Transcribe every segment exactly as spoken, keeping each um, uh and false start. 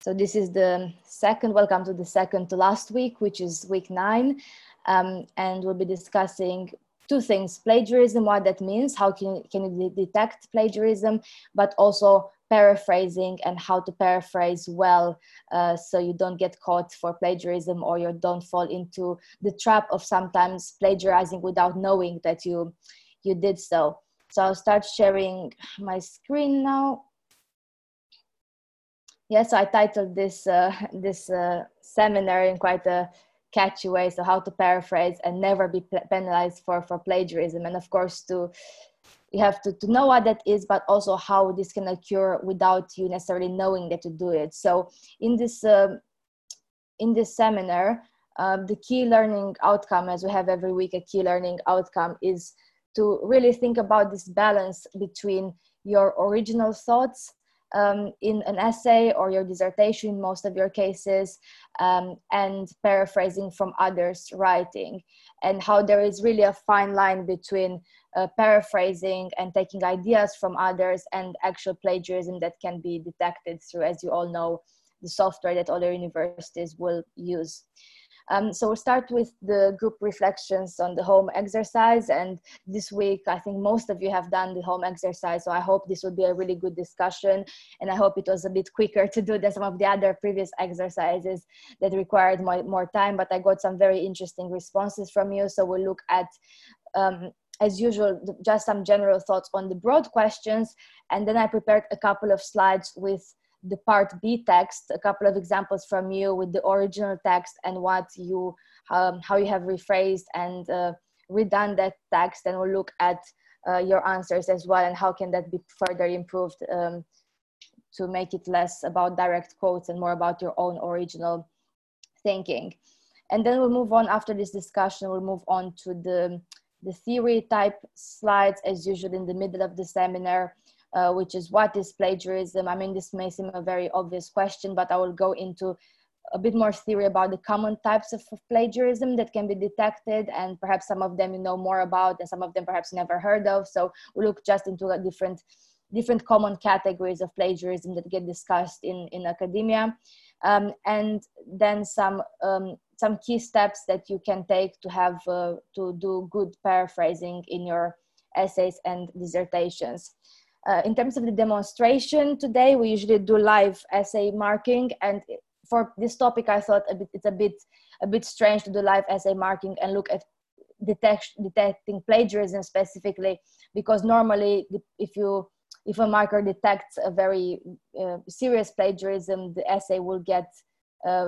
So this is the second, welcome to the second to last week, which is week nine. Um, and we'll be discussing two things: plagiarism, what that means, how can, can you de detect plagiarism, but also paraphrasing and how to paraphrase well, uh, so you don't get caught for plagiarism, or you don't fall into the trap of sometimes plagiarizing without knowing that you, you did so. So I'll start sharing my screen now. Yes, yeah, so I titled this uh, this uh, seminar in quite a catchy way. So how to paraphrase and never be penalized for for plagiarism, and of course to you have to, to know what that is, but also how this can occur without you necessarily knowing that to do it. So in this um, in this seminar, uh, the key learning outcome, as we have every week, a key learning outcome is to really think about this balance between your original thoughts Um, in an essay or your dissertation in most of your cases, um, and paraphrasing from others' writing, and how there is really a fine line between uh, paraphrasing and taking ideas from others and actual plagiarism that can be detected through, as you all know, the software that other universities will use. Um, so we'll start with the group reflections on the home exercise. And this week, I think most of you have done the home exercise. So I hope this will be a really good discussion. And I hope it was a bit quicker to do than some of the other previous exercises that required more, more time. But I got some very interesting responses from you. So we'll look at, um, as usual, just some general thoughts on the broad questions. And then I prepared a couple of slides with the part B text, a couple of examples from you with the original text and what you, um, how you have rephrased and uh, redone that text, and we'll look at uh, your answers as well and how can that be further improved um, to make it less about direct quotes and more about your own original thinking. And then we'll move on after this discussion, we'll move on to the, the theory type slides as usual in the middle of the seminar. Uh, which is what is plagiarism? I mean, this may seem a very obvious question, but I will go into a bit more theory about the common types of, of plagiarism that can be detected, and perhaps some of them you know more about and some of them perhaps never heard of. So we'll look just into a different, different common categories of plagiarism that get discussed in, in academia. Um, and then some, um, some key steps that you can take to have, uh, to do good paraphrasing in your essays and dissertations. Uh, in terms of the demonstration today, we usually do live essay marking, and for this topic, I thought a bit, it's a bit a bit strange to do live essay marking and look at detect, detecting plagiarism specifically, because normally if you if a marker detects a very uh, serious plagiarism, the essay will get uh,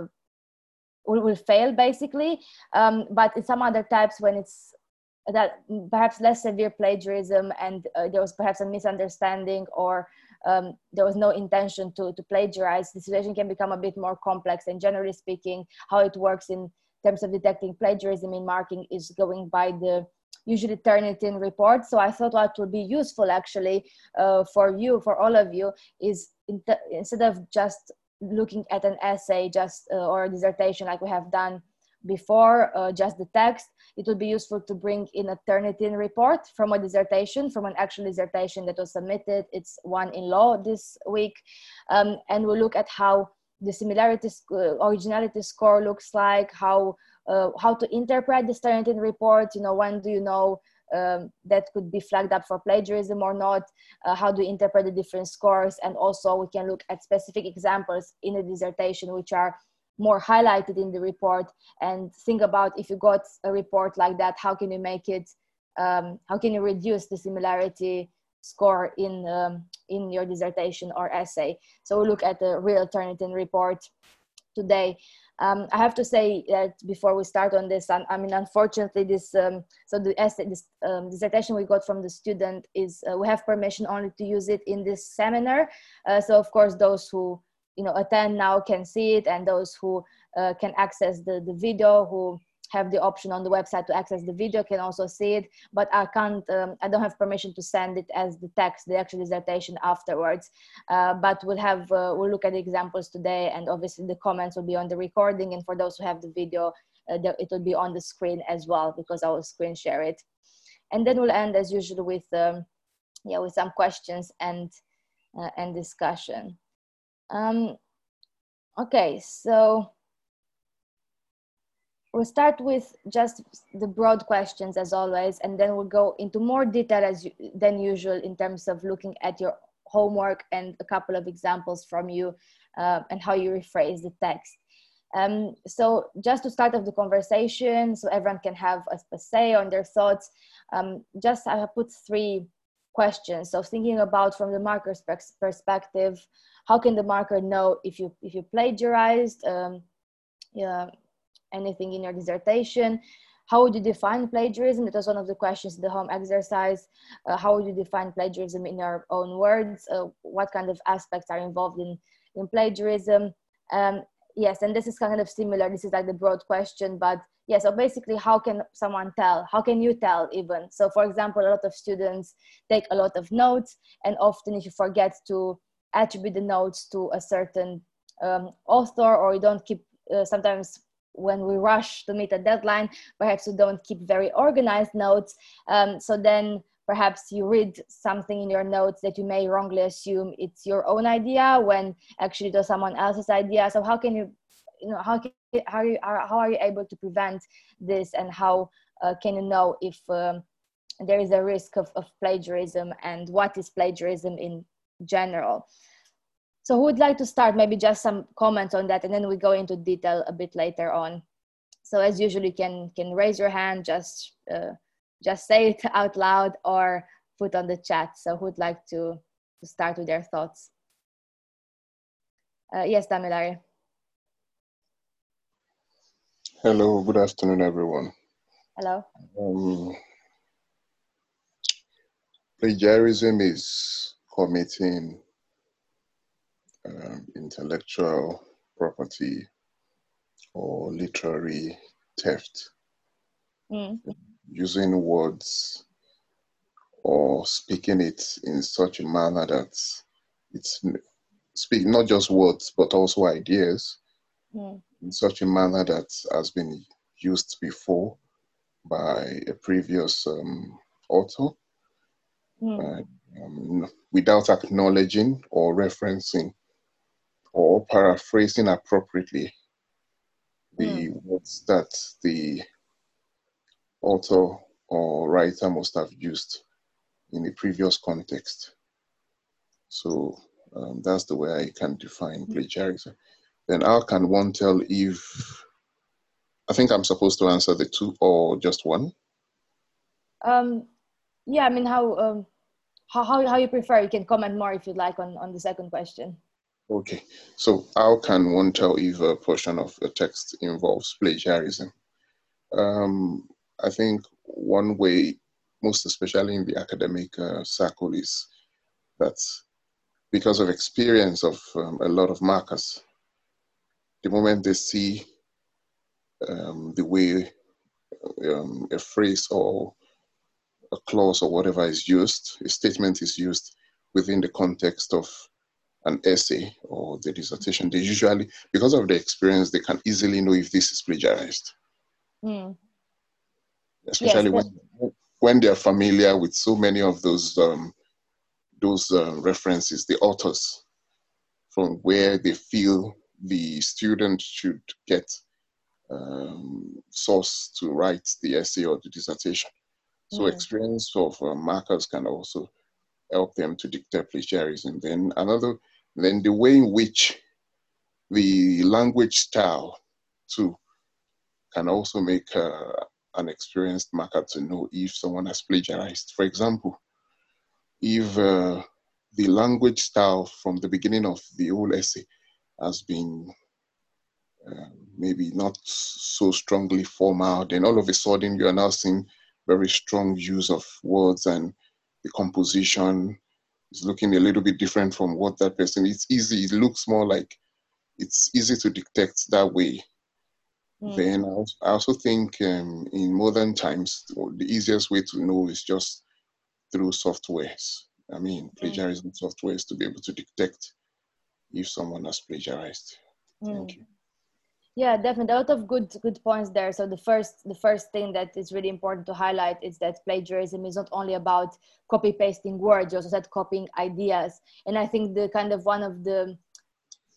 will, will fail basically. Um, but in some other types, when it's that perhaps less severe plagiarism and uh, there was perhaps a misunderstanding, or um, there was no intention to, to plagiarize, the situation can become a bit more complex. And generally speaking, how it works in terms of detecting plagiarism in marking is going by the usually Turnitin report. So I thought what would be useful actually uh, for you, for all of you, is in instead of just looking at an essay just uh, or a dissertation like we have done before, uh, just the text, it would be useful to bring in a Turnitin report from a dissertation, from an actual dissertation that was submitted. It's one in law this week. Um, and we'll look at how the similarity, uh, originality score looks like, how, uh, how to interpret this Turnitin report. You know, when do you know um, that could be flagged up for plagiarism or not? Uh, how do you interpret the different scores? And also we can look at specific examples in a dissertation which are more highlighted in the report, and think about if you got a report like that, how can you make it, um, how can you reduce the similarity score in, um, in your dissertation or essay. So we'll look at the real Turnitin report today. Um, I have to say that before we start on this, I, I mean, unfortunately, this, um, so the essay, this um, dissertation we got from the student is, uh, we have permission only to use it in this seminar. Uh, so of course, those who you know, attend now can see it, and those who uh, can access the, the video, who have the option on the website to access the video, can also see it. But I can't, um, I don't have permission to send it as the text, the actual dissertation afterwards. Uh, but we'll have, uh, we'll look at the examples today, and obviously the comments will be on the recording. And for those who have the video, uh, the, it will be on the screen as well, because I will screen share it. And then we'll end as usual with, um, yeah, with some questions and, uh, and discussion. Um, Okay, so we'll start with just the broad questions as always, and then we'll go into more detail as you, than usual in terms of looking at your homework and a couple of examples from you uh, and how you rephrase the text. Um, so just to start off the conversation, so everyone can have a, a say on their thoughts, um, just I have put three questions. So thinking about from the marker's perspective, how can the marker know if you if you plagiarized um, yeah, anything in your dissertation? How would you define plagiarism? That was one of the questions in the home exercise. Uh, how would you define plagiarism in your own words? Uh, what kind of aspects are involved in, in plagiarism? Um, yes, and this is kind of similar. This is like the broad question, but yeah, so basically how can someone tell? How can you tell even? So for example, a lot of students take a lot of notes, and often if you forget to attribute the notes to a certain um, author, or you don't keep, uh, sometimes when we rush to meet a deadline, perhaps you don't keep very organized notes. Um, so then perhaps you read something in your notes that you may wrongly assume it's your own idea when actually it was someone else's idea. So how can you, you know, how can, how are you, how are you able to prevent this, and how uh, can you know if um, there is a risk of, of plagiarism, and what is plagiarism in general? So who would like to start? Maybe just some comments on that, and then we go into detail a bit later on. So as usual, you can, can raise your hand, just, uh, just say it out loud, or put on the chat. So who would like to, to start with their thoughts? Uh, yes, Damilare. Hello, good afternoon, everyone. Hello. Um, plagiarism is committing um, intellectual property or literary theft, Mm. using words or speaking it in such a manner that it's speak not just words but also ideas Mm. in such a manner that has been used before by a previous um, author. Mm. Uh, um, without acknowledging or referencing or paraphrasing appropriately the Mm. words that the author or writer must have used in the previous context. So um, that's the way I can define plagiarism. Then how can one tell if, I think I'm supposed to answer the two or just one? Um, yeah, I mean, how, um, how, how, how you prefer. You can comment more if you'd like on, on the second question. Okay, so how can one tell if a portion of a text involves plagiarism? Um, I think one way, most especially in the academic uh, circle, is that because of experience of um, a lot of markers, the moment they see um, the way um, a phrase or a clause or whatever is used, a statement is used within the context of an essay or the dissertation, they usually, because of the experience, they can easily know if this is plagiarized. Mm. Yes. Especially when when they're familiar with so many of those um, those uh, references, the authors, from where they feel the student should get um, source to write the essay or the dissertation. So Mm. experience of uh, markers can also help them to detect plagiarism. Then another, then the way in which the language style too can also make uh, an experienced marker to know if someone has plagiarized. For example, if uh, the language style from the beginning of the whole essay has been uh, maybe not so strongly formal, then all of a sudden you are now seeing very strong use of words, and the composition is looking a little bit different from what that person, it's easy, it looks more like it's easy to detect that way. Mm. Then I also think um, in modern times, the easiest way to know is just through softwares. I mean, plagiarism softwares to be able to detect if someone has plagiarized. Thank Mm. you. Yeah, definitely. A lot of good good points there. So the first the first thing that is really important to highlight is that plagiarism is not only about copy pasting words, you also said copying ideas. And I think the kind of one of the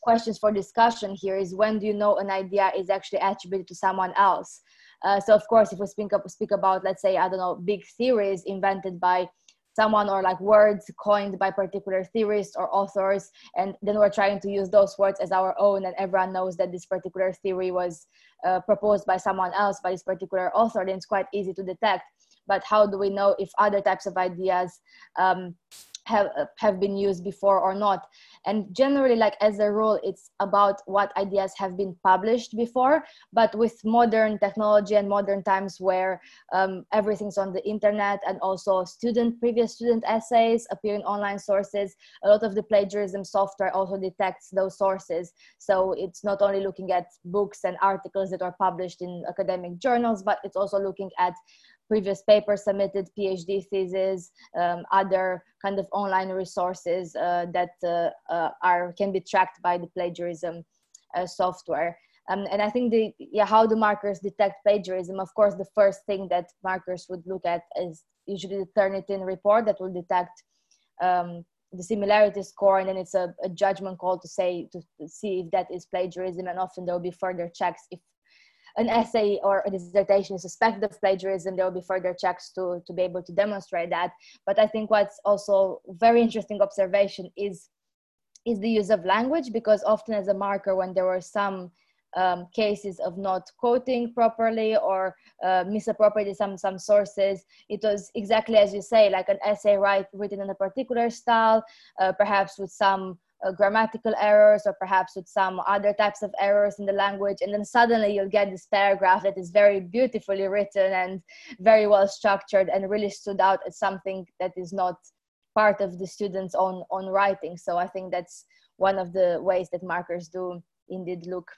questions for discussion here is, when do you know an idea is actually attributed to someone else? Uh, so of course, if we speak, up, speak about, let's say, I don't know, big theories invented by someone, or like words coined by particular theorists or authors, and then we're trying to use those words as our own, and everyone knows that this particular theory was uh, proposed by someone else, by this particular author, then it's quite easy to detect. But how do we know if other types of ideas um, have have been used before or not? And generally, like as a rule, it's about what ideas have been published before. But with modern technology and modern times, where um, everything's on the internet, and also student previous student essays appear in online sources, a lot of the plagiarism software also detects those sources. So it's not only looking at books and articles that are published in academic journals, but it's also looking at previous papers submitted, PhD theses, um, other kind of online resources uh, that uh, uh, are can be tracked by the plagiarism uh, software. Um, and I think the yeah, how do markers detect plagiarism? Of course, the first thing that markers would look at is usually the Turnitin report that will detect um, the similarity score, and then it's a, a judgment call to say to, to see if that is plagiarism, and often there will be further checks. If an essay or a dissertation is suspected of plagiarism, there will be further checks to, to be able to demonstrate that. But I think what's also very interesting observation is, is the use of language, because often as a marker, when there were some um, cases of not quoting properly or uh, misappropriating some, some sources, it was exactly as you say, like an essay write, written in a particular style, uh, perhaps with some Uh, grammatical errors, or perhaps with some other types of errors in the language, and then suddenly you'll get this paragraph that is very beautifully written and very well structured and really stood out as something that is not part of the student's own own writing. So I think that's one of the ways that markers do indeed look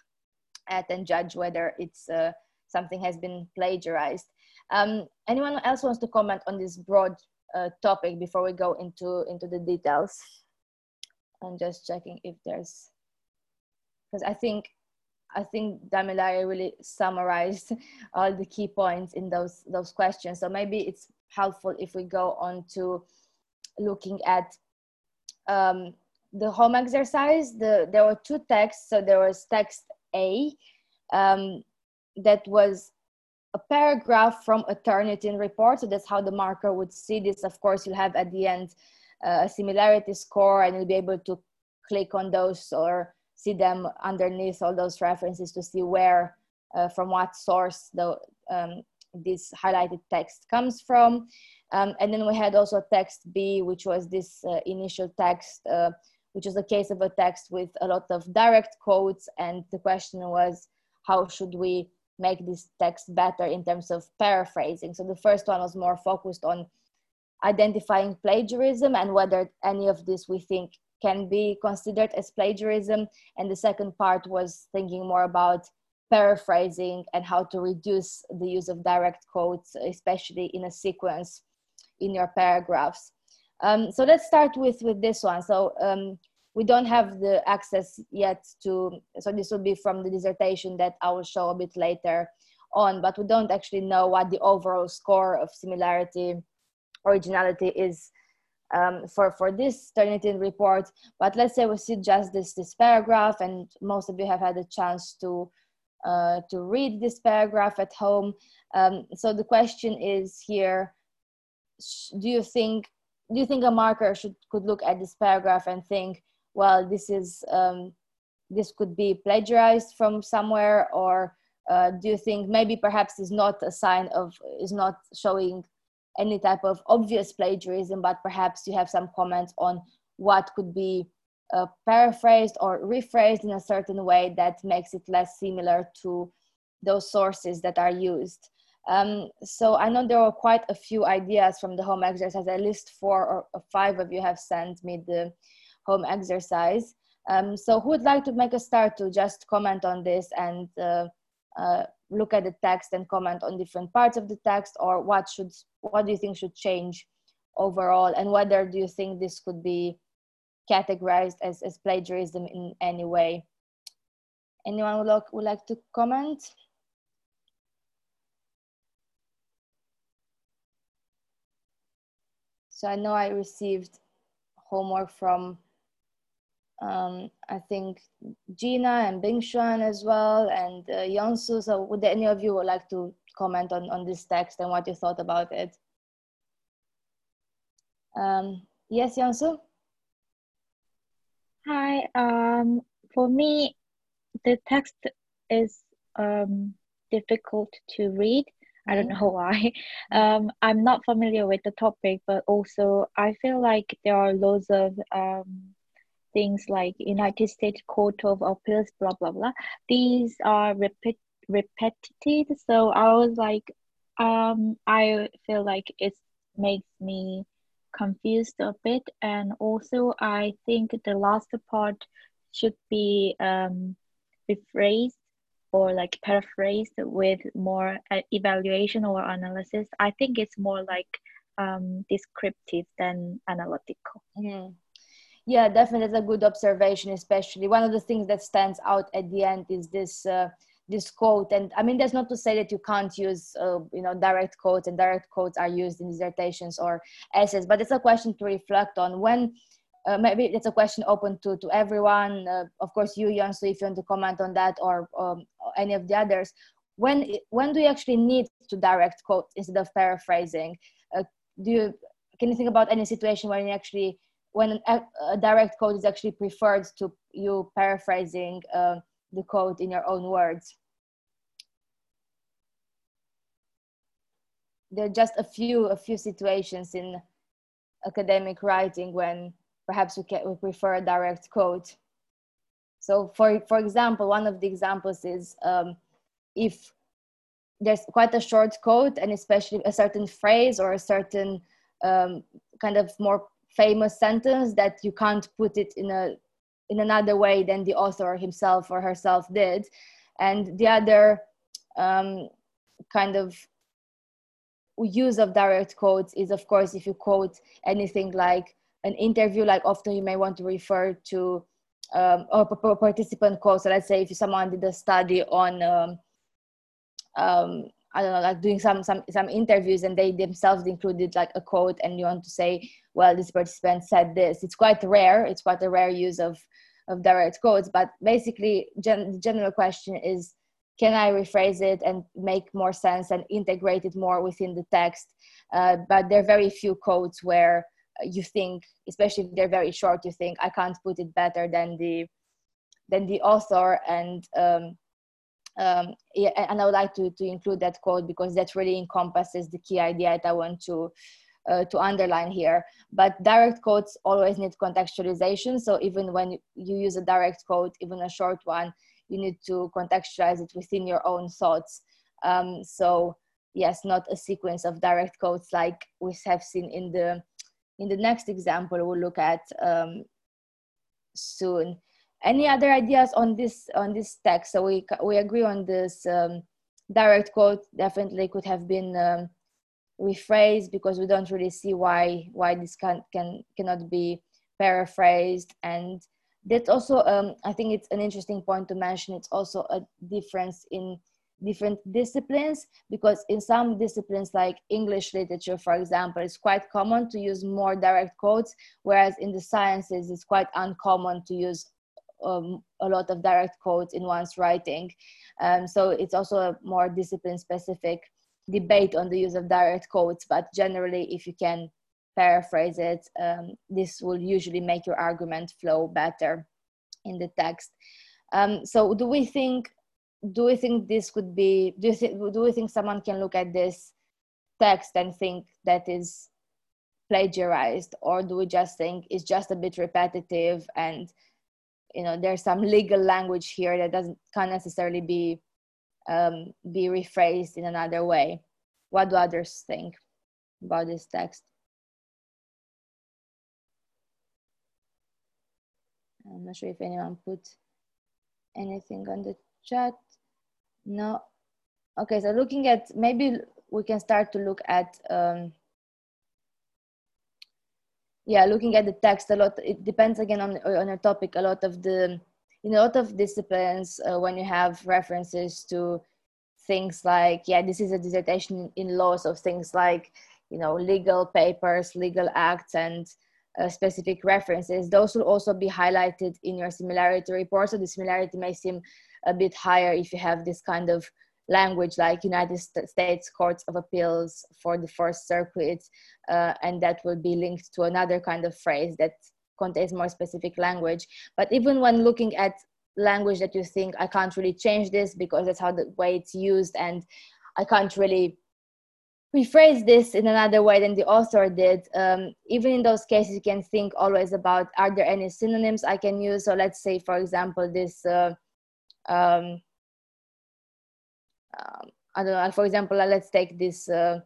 at and judge whether it's uh, something has been plagiarized. Um, anyone else wants to comment on this broad uh, topic before we go into into the details? I'm just checking if there's, because I think I think Damilare really summarized all the key points in those those questions. So maybe it's helpful if we go on to looking at um, the home exercise. The there were two texts. So there was text A, um, that was a paragraph from a Turnitin report. So that's how the marker would see this. Of course, you'll have at the end Uh, a similarity score, and you'll be able to click on those or see them underneath all those references to see where, uh, from what source the, um, this highlighted text comes from. Um, and then we had also text B, which was this uh, initial text, uh, which was a case of a text with a lot of direct quotes. And the question was, how should we make this text better in terms of paraphrasing? So the first one was more focused on identifying plagiarism and whether any of this we think can be considered as plagiarism. And the second part was thinking more about paraphrasing and how to reduce the use of direct quotes, especially in a sequence in your paragraphs. Um, so let's start with, with this one. So um, we don't have the access yet to, so this will be from the dissertation that I will show a bit later on, but we don't actually know what the overall score of similarity originality is um, for, for this Turnitin report. But let's say we see just this, this paragraph, and most of you have had a chance to, uh, to read this paragraph at home. Um, so the question is here, do you think, do you think a marker should, could look at this paragraph and think, well, this is, um, this could be plagiarized from somewhere, or uh, do you think maybe perhaps is not a sign of, is not showing any type of obvious plagiarism, but perhaps you have some comments on what could be uh, paraphrased or rephrased in a certain way that makes it less similar to those sources that are used. Um, so I know there were quite a few ideas from the home exercise. At least four or, or five of you have sent me the home exercise. Um, so who would like to make a start to just comment on this and uh, uh, look at the text and comment on different parts of the text, or what should, what do you think should change overall, and whether do you think this could be categorized as, as plagiarism in any way? Anyone would like, would like to comment? So I know I received homework from um, I think Gina and Bingshuan as well, and uh, Yonsu. So would any of you would like to comment on, on this text and what you thought about it? Um, yes, Yonsu? Hi, um, for me, the text is um, difficult to read. I don't know why. Um, I'm not familiar with the topic, but also I feel like there are loads of um, things like United States Court of Appeals, blah blah blah. These are repeat repetitive, so I was like, um, I feel like it makes me confused a bit, and also I think the last part should be um rephrased or like paraphrased with more uh, evaluation or analysis. I think it's more like um descriptive than analytical. Mm-hmm. Yeah, definitely, that's a good observation. Especially one of the things that stands out at the end is this uh, this quote. And I mean, that's not to say that you can't use uh, you know direct quotes, and direct quotes are used in dissertations or essays. But it's a question to reflect on. When uh, maybe it's a question open to to everyone. Uh, of course, you, Yonsu, if you want to comment on that, or um, any of the others. When when do you actually need to direct quote instead of paraphrasing? Uh, do you can you think about any situation where you actually when a, a direct quote is actually preferred to you paraphrasing uh, the quote in your own words? There are just a few a few situations in academic writing when perhaps we, can, we prefer a direct quote. So for for example, one of the examples is um, if there's quite a short quote, and especially a certain phrase or a certain um, kind of more famous sentence that you can't put it in a in another way than the author himself or herself did. And the other um, kind of use of direct quotes is, of course, if you quote anything like an interview, like often you may want to refer to um, or participant quotes. So let's say if someone did a study on um, um, I don't know, like doing some some some interviews, and they themselves included like a quote, and you want to say, well, this participant said this. It's quite rare. It's quite a rare use of of direct quotes. But basically, gen- the general question is, can I rephrase it and make more sense and integrate it more within the text? Uh, but there are very few quotes where you think, especially if they're very short, you think I can't put it better than the than the author. And um, Um, yeah, and I would like to, to include that quote because that really encompasses the key idea that I want to uh, to underline here. But direct quotes always need contextualization. So even when you use a direct quote, even a short one, you need to contextualize it within your own thoughts. Um, so yes, not a sequence of direct quotes like we have seen in the in the next example we'll look at um, soon. Any other ideas on this on this text? So we we agree on this um, direct quote definitely could have been um, rephrased because we don't really see why why this can can cannot be paraphrased. And that's also um, I think it's an interesting point to mention. It's also a difference in different disciplines, because in some disciplines like English literature, for example, it's quite common to use more direct quotes, whereas in the sciences it's quite uncommon to use Um, a lot of direct quotes in one's writing. Um, so it's also a more discipline specific debate on the use of direct quotes, but generally if you can paraphrase it, um, this will usually make your argument flow better in the text. Um, so do we think do we think this could be do you think do we think someone can look at this text and think that is plagiarized, or do we just think it's just a bit repetitive and you know there's some legal language here that doesn't can't necessarily be um, be rephrased in another way? What do others think about this text? I'm not sure if anyone put anything on the chat. No. Okay, so looking at, maybe we can start to look at um, yeah, looking at the text a lot. It depends again on on a topic. A lot of the in a lot of disciplines, uh, when you have references to things like, yeah, this is a dissertation in law, so things like, you know, legal papers, legal acts, and uh, specific references, those will also be highlighted in your similarity report. So the similarity may seem a bit higher if you have this kind of language like United States Courts of Appeals for the First Circuit, uh, and that will be linked to another kind of phrase that contains more specific language. But even when looking at language that you think, I can't really change this because that's how the way it's used, and I can't really rephrase this in another way than the author did, um, even in those cases you can think always about, are there any synonyms I can use? So let's say, for example, this uh, um, um, I don't know, for example, let's take this uh,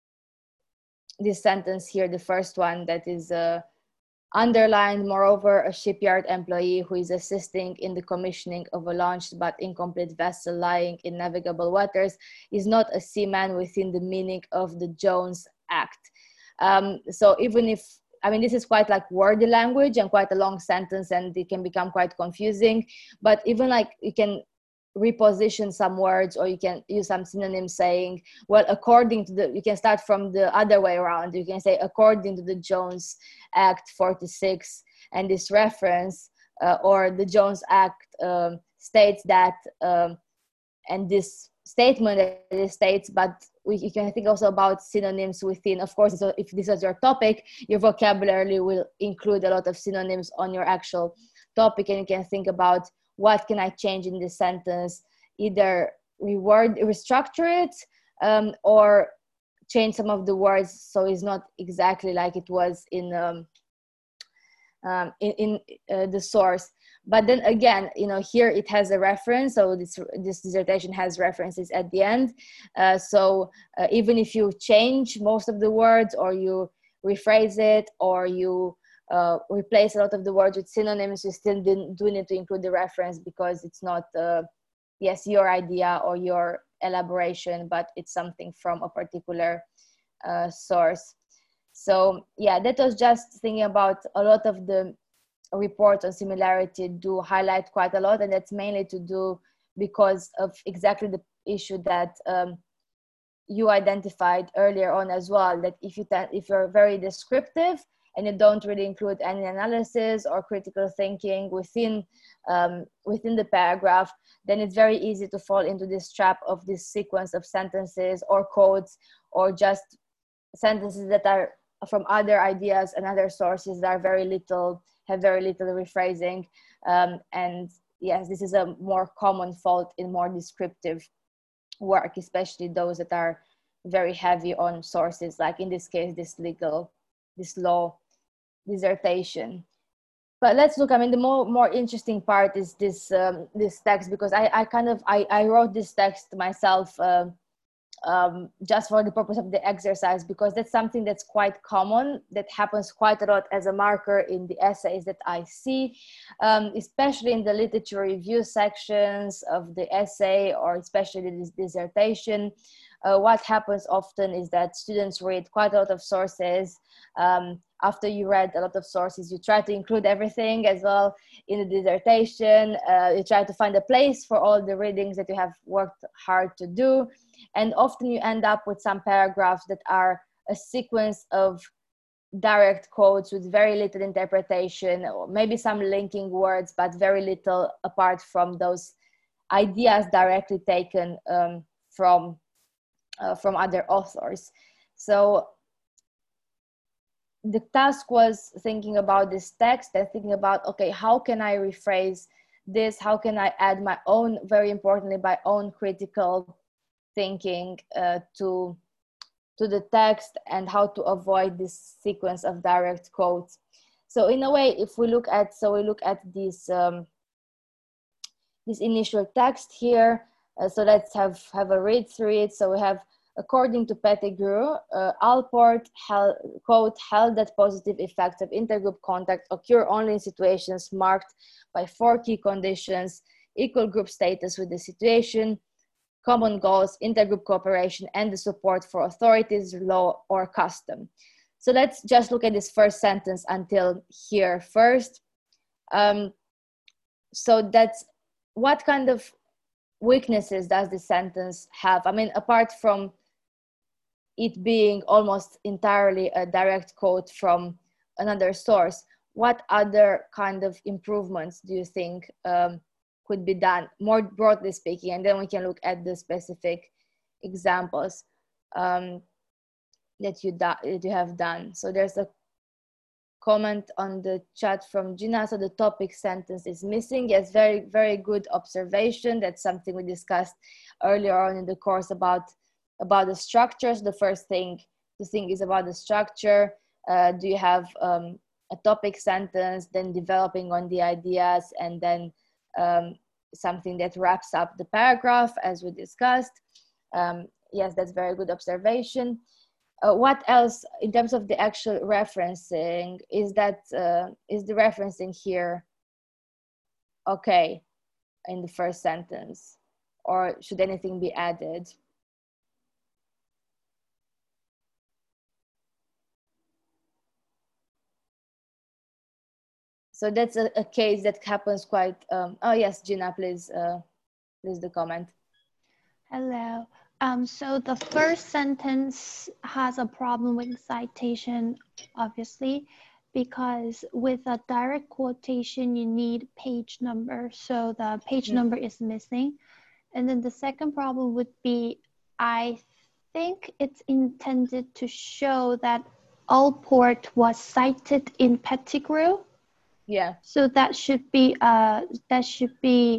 this sentence here, the first one, that is uh, underlined, moreover, a shipyard employee who is assisting in the commissioning of a launched but incomplete vessel lying in navigable waters is not a seaman within the meaning of the Jones Act. Um, so even if, I mean, this is quite like wordy language and quite a long sentence, and it can become quite confusing, but even like you can reposition some words, or you can use some synonyms saying, well, according to the, you can start from the other way around. You can say, according to the Jones Act forty-six and this reference, uh, or the Jones Act um, states that, um, and this statement that it states, but we, you can think also about synonyms within, of course, so if this is your topic, your vocabulary will include a lot of synonyms on your actual topic, and you can think about, what can I change in this sentence? Either reword, restructure it, um, or change some of the words so it's not exactly like it was in um, um, in, in uh, the source. But then again, you know, here it has a reference, so this this dissertation has references at the end. Uh, so uh, even if you change most of the words, or you rephrase it, or you Uh, replace a lot of the words with synonyms, you still didn't, do need to include the reference, because it's not, uh, yes, your idea or your elaboration, but it's something from a particular uh, source. So yeah, that was just thinking about a lot of the reports on similarity do highlight quite a lot, and that's mainly to do because of exactly the issue that um, you identified earlier on as well, that if you if you're very descriptive and you don't really include any analysis or critical thinking within um, within the paragraph, then it's very easy to fall into this trap of this sequence of sentences or quotes, or just sentences that are from other ideas and other sources that are very little, have very little rephrasing. Um, and yes, this is a more common fault in more descriptive work, especially those that are very heavy on sources, like in this case, this legal, this law dissertation. But let's look, I mean, the more more interesting part is this um, this text, because I, I kind of, I, I wrote this text myself uh, um, just for the purpose of the exercise, because that's something that's quite common, that happens quite a lot as a marker in the essays that I see, um, especially in the literature review sections of the essay, or especially this dissertation. Uh, what happens often is that students read quite a lot of sources. Um, after you read a lot of sources, you try to include everything as well in the dissertation. Uh, you try to find a place for all the readings that you have worked hard to do. And often you end up with some paragraphs that are a sequence of direct quotes with very little interpretation, or maybe some linking words, but very little apart from those ideas directly taken um, from Uh, from other authors. So the task was thinking about this text and thinking about, okay, how can I rephrase this? How can I add my own, very importantly, my own critical thinking uh, to, to the text, and how to avoid this sequence of direct quotes. So in a way, if we look at, so we look at this, um, this initial text here. Uh, so let's have, have a read through it. So we have, according to Pettigrew, uh, Allport held, quote, held that positive effects of intergroup contact occur only in situations marked by four key conditions: equal group status with the situation, common goals, intergroup cooperation, and the support for authorities, law, or custom. So let's just look at this first sentence until here first. Um, so that's, what kind of weaknesses does this sentence have? I mean, apart from it being almost entirely a direct quote from another source, what other kind of improvements do you think um, could be done, more broadly speaking? And then we can look at the specific examples um, that you that you have done. So there's a comment on the chat from Gina. So the topic sentence is missing. Yes, very, very good observation. That's something we discussed earlier on in the course about, about the structures. The first thing to think is about the structure. Uh, do you have um, a topic sentence, then developing on the ideas, and then um, something that wraps up the paragraph as we discussed? Um, yes, that's very good observation. Uh, what else in terms of the actual referencing? Is that uh, is the referencing here okay in the first sentence, or should anything be added? So that's a, a case that happens quite. Um, oh yes, Gina, please, uh, please the comment. Hello. Um, so the first sentence has a problem with citation, obviously, because with a direct quotation, you need page number. So the page mm. number is missing. And then the second problem would be, I think it's intended to show that Allport was cited in Pettigrew. Yeah. So that should be, uh, that should be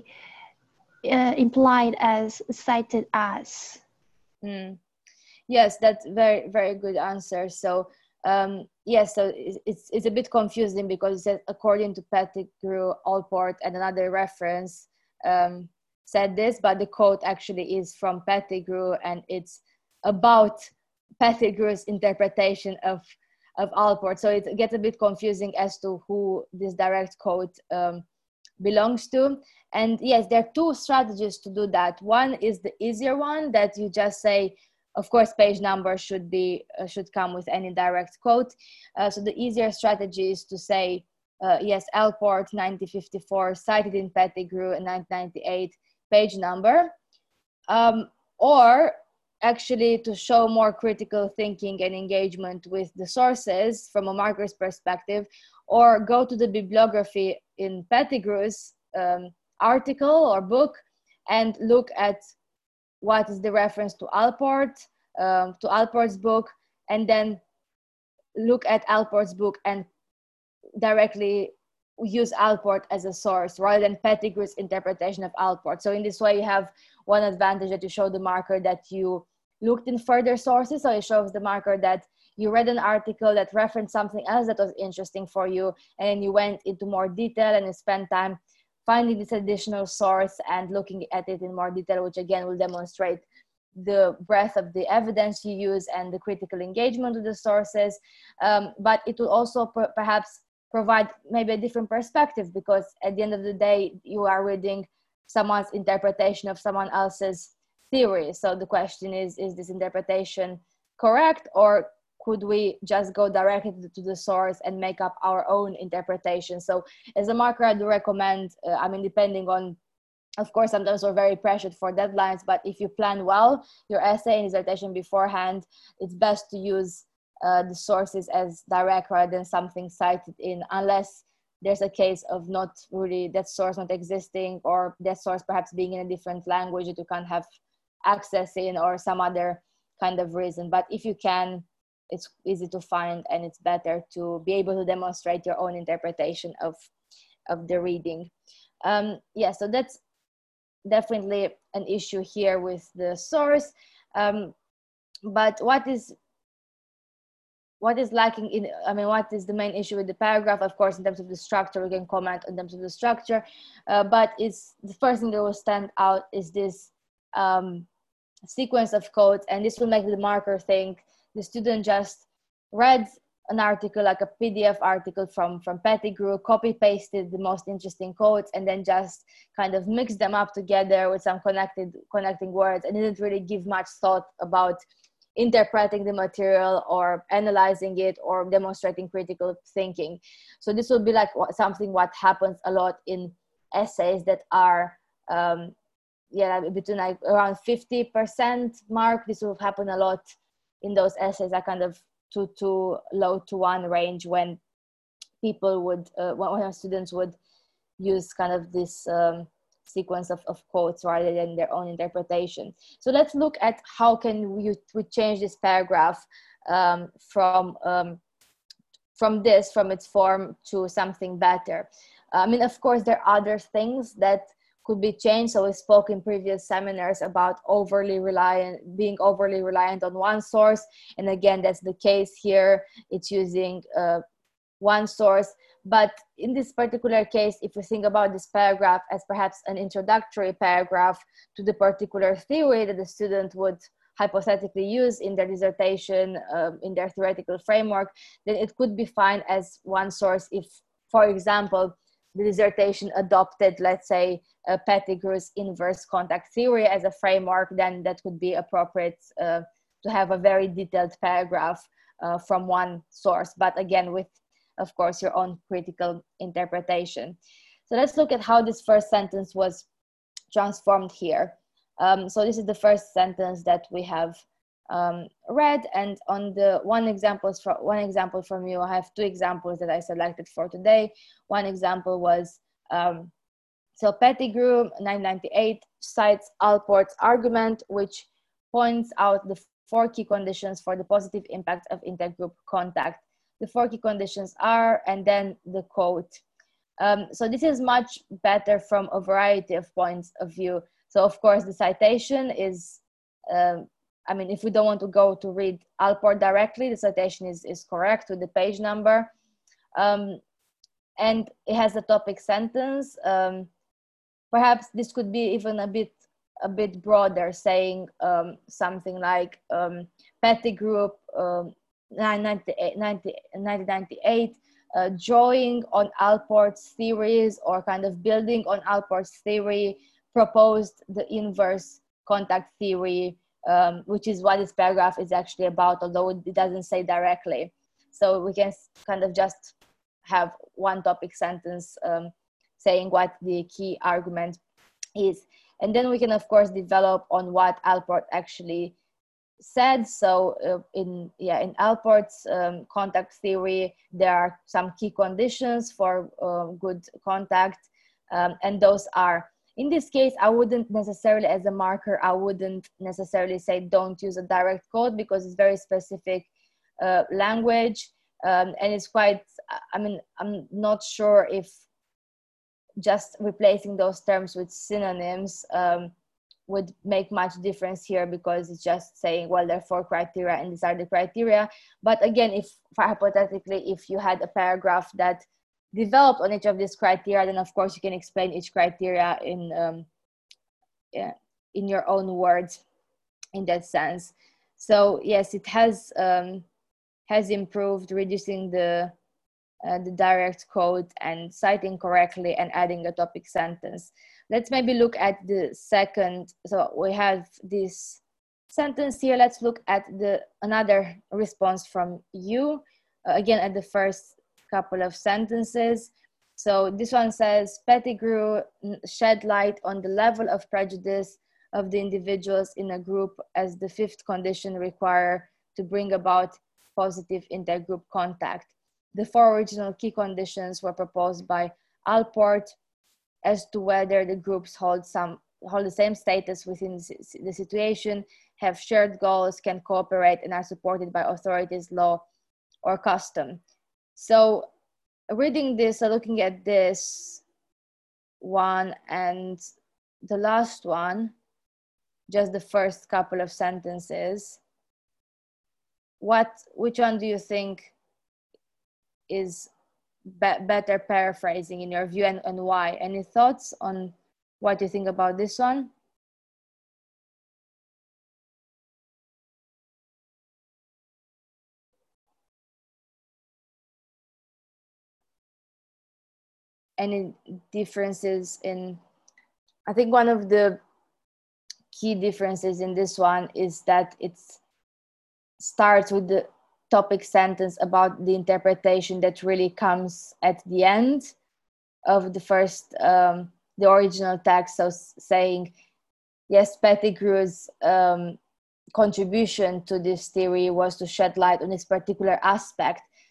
uh, implied as cited as. Mm. Yes, that's very, very good answer. So um, yes, so it's, it's a bit confusing because it says according to Pettigrew, Allport, and another reference um, said this, but the quote actually is from Pettigrew, and it's about Pettigrew's interpretation of, of Allport. So it gets a bit confusing as to who this direct quote um, belongs to. And yes, there are two strategies to do that. One is the easier one, that you just say, of course, page number should be uh, should come with any direct quote. Uh, so the easier strategy is to say, uh, yes, Allport nineteen fifty-four, cited in Pettigrew in nineteen ninety-eight, page number. Um, or actually to show more critical thinking and engagement with the sources from a marker's perspective, or go to the bibliography in Pettigrew's um, article or book and look at what is the reference to Allport, um, to Allport's book, and then look at Allport's book and directly use Allport as a source rather than Pettigrew's interpretation of Allport. So in this way, you have one advantage, that you show the marker that you looked in further sources. So it shows the marker that you read an article that referenced something else that was interesting for you, and you went into more detail and you spent time finding this additional source and looking at it in more detail, which again will demonstrate the breadth of the evidence you use and the critical engagement with the sources. Um, but it will also per perhaps provide maybe a different perspective, because at the end of the day, you are reading someone's interpretation of someone else's theory. So the question is, is this interpretation correct, or could we just go directly to the source and make up our own interpretation? So as a marker, I do recommend, uh, I mean, depending on, of course, sometimes we're very pressured for deadlines, but if you plan well your essay and dissertation beforehand, it's best to use uh, the sources as direct rather than something cited in, unless there's a case of not really that source not existing, or that source perhaps being in a different language that you can't have access in, or some other kind of reason. But if you can, it's easy to find, and it's better to be able to demonstrate your own interpretation of, of the reading. Um, yeah, so that's definitely an issue here with the source. Um, but what is what is lacking in, I mean, what is the main issue with the paragraph? Of course, in terms of the structure, we can comment in terms of the structure, uh, but it's the first thing that will stand out is this um, sequence of quotes, and this will make the marker think the student just read an article, like a P D F article from, from Pettigrew, copy-pasted the most interesting quotes, and then just kind of mixed them up together with some connected connecting words, and didn't really give much thought about interpreting the material or analyzing it or demonstrating critical thinking. So this will be like what, something what happens a lot in essays that are um, yeah, between like around fifty percent mark. This will happen a lot in those essays, a kind of two to low to one range, when people would, uh, when students would use kind of this um, sequence of, of quotes rather than their own interpretation. So let's look at how can we, we change this paragraph um, from, um, from this, from its form to something better. I mean, of course, there are other things that could be changed. So we spoke in previous seminars about overly reliant, being overly reliant on one source. And again, that's the case here. It's using uh, one source. But in this particular case, if we think about this paragraph as perhaps an introductory paragraph to the particular theory that the student would hypothetically use in their dissertation, um, in their theoretical framework, then it could be fine as one source if, for example, the dissertation adopted, let's say, uh, Pettigrew's inverse contact theory as a framework, then that would be appropriate uh, to have a very detailed paragraph uh, from one source, but again, with, of course, your own critical interpretation. So let's look at how this first sentence was transformed here. Um, so this is the first sentence that we have um, read, and on the one examples for one example from you, I have two examples that I selected for today. One example was um, so Pettigrew, nine ninety-eight, cites Allport's argument, which points out the four key conditions for the positive impact of intergroup contact. The four key conditions are, and then the quote. Um, so this is much better from a variety of points of view. So of course the citation is, um, I mean, if we don't want to go to read Allport directly, the citation is, is correct with the page number. Um, and it has a topic sentence. Um, perhaps this could be even a bit a bit broader, saying um, something like um, Pettigrew, um, nineteen ninety-eight, uh, drawing on Allport's theories or kind of building on Allport's theory, proposed the inverse contact theory, um, which is what this paragraph is actually about, although it doesn't say directly. So we can kind of just have one topic sentence um, saying what the key argument is. And then we can, of course, develop on what Allport actually said. So uh, in, yeah, in Allport's um, contact theory, there are some key conditions for uh, good contact. Um, and those are, in this case, I wouldn't necessarily, as a marker, I wouldn't necessarily say don't use a direct quote because it's very specific uh, language. Um, and it's quite, I mean, I'm not sure if just replacing those terms with synonyms um, would make much difference here, because it's just saying, well, there are four criteria and these are the criteria. But again, if hypothetically, if you had a paragraph that developed on each of these criteria, then of course you can explain each criteria in, um, yeah, in your own words in that sense. So yes, it has, um, has improved, reducing the Uh, the direct quote and citing correctly and adding a topic sentence. Let's maybe look at the second. So we have this sentence here. Let's look at the another response from you, uh, again at the first couple of sentences. So this one says, Pettigrew shed light on the level of prejudice of the individuals in a group as the fifth condition require to bring about positive intergroup contact. The four original key conditions were proposed by Allport as to whether the groups hold some hold the same status within the situation, have shared goals, can cooperate, and are supported by authorities, law, or custom. So reading this, or looking at this one and the last one, just the first couple of sentences, what, which one do you think is be better paraphrasing in your view, and, and why? Any thoughts on what you think about this one? Any differences in, I think one of the key differences in this one is that it starts with the topic sentence about the interpretation that really comes at the end of the first, um, the original text. So saying, yes, Pettigrew's um, contribution to this theory was to shed light on this particular aspect.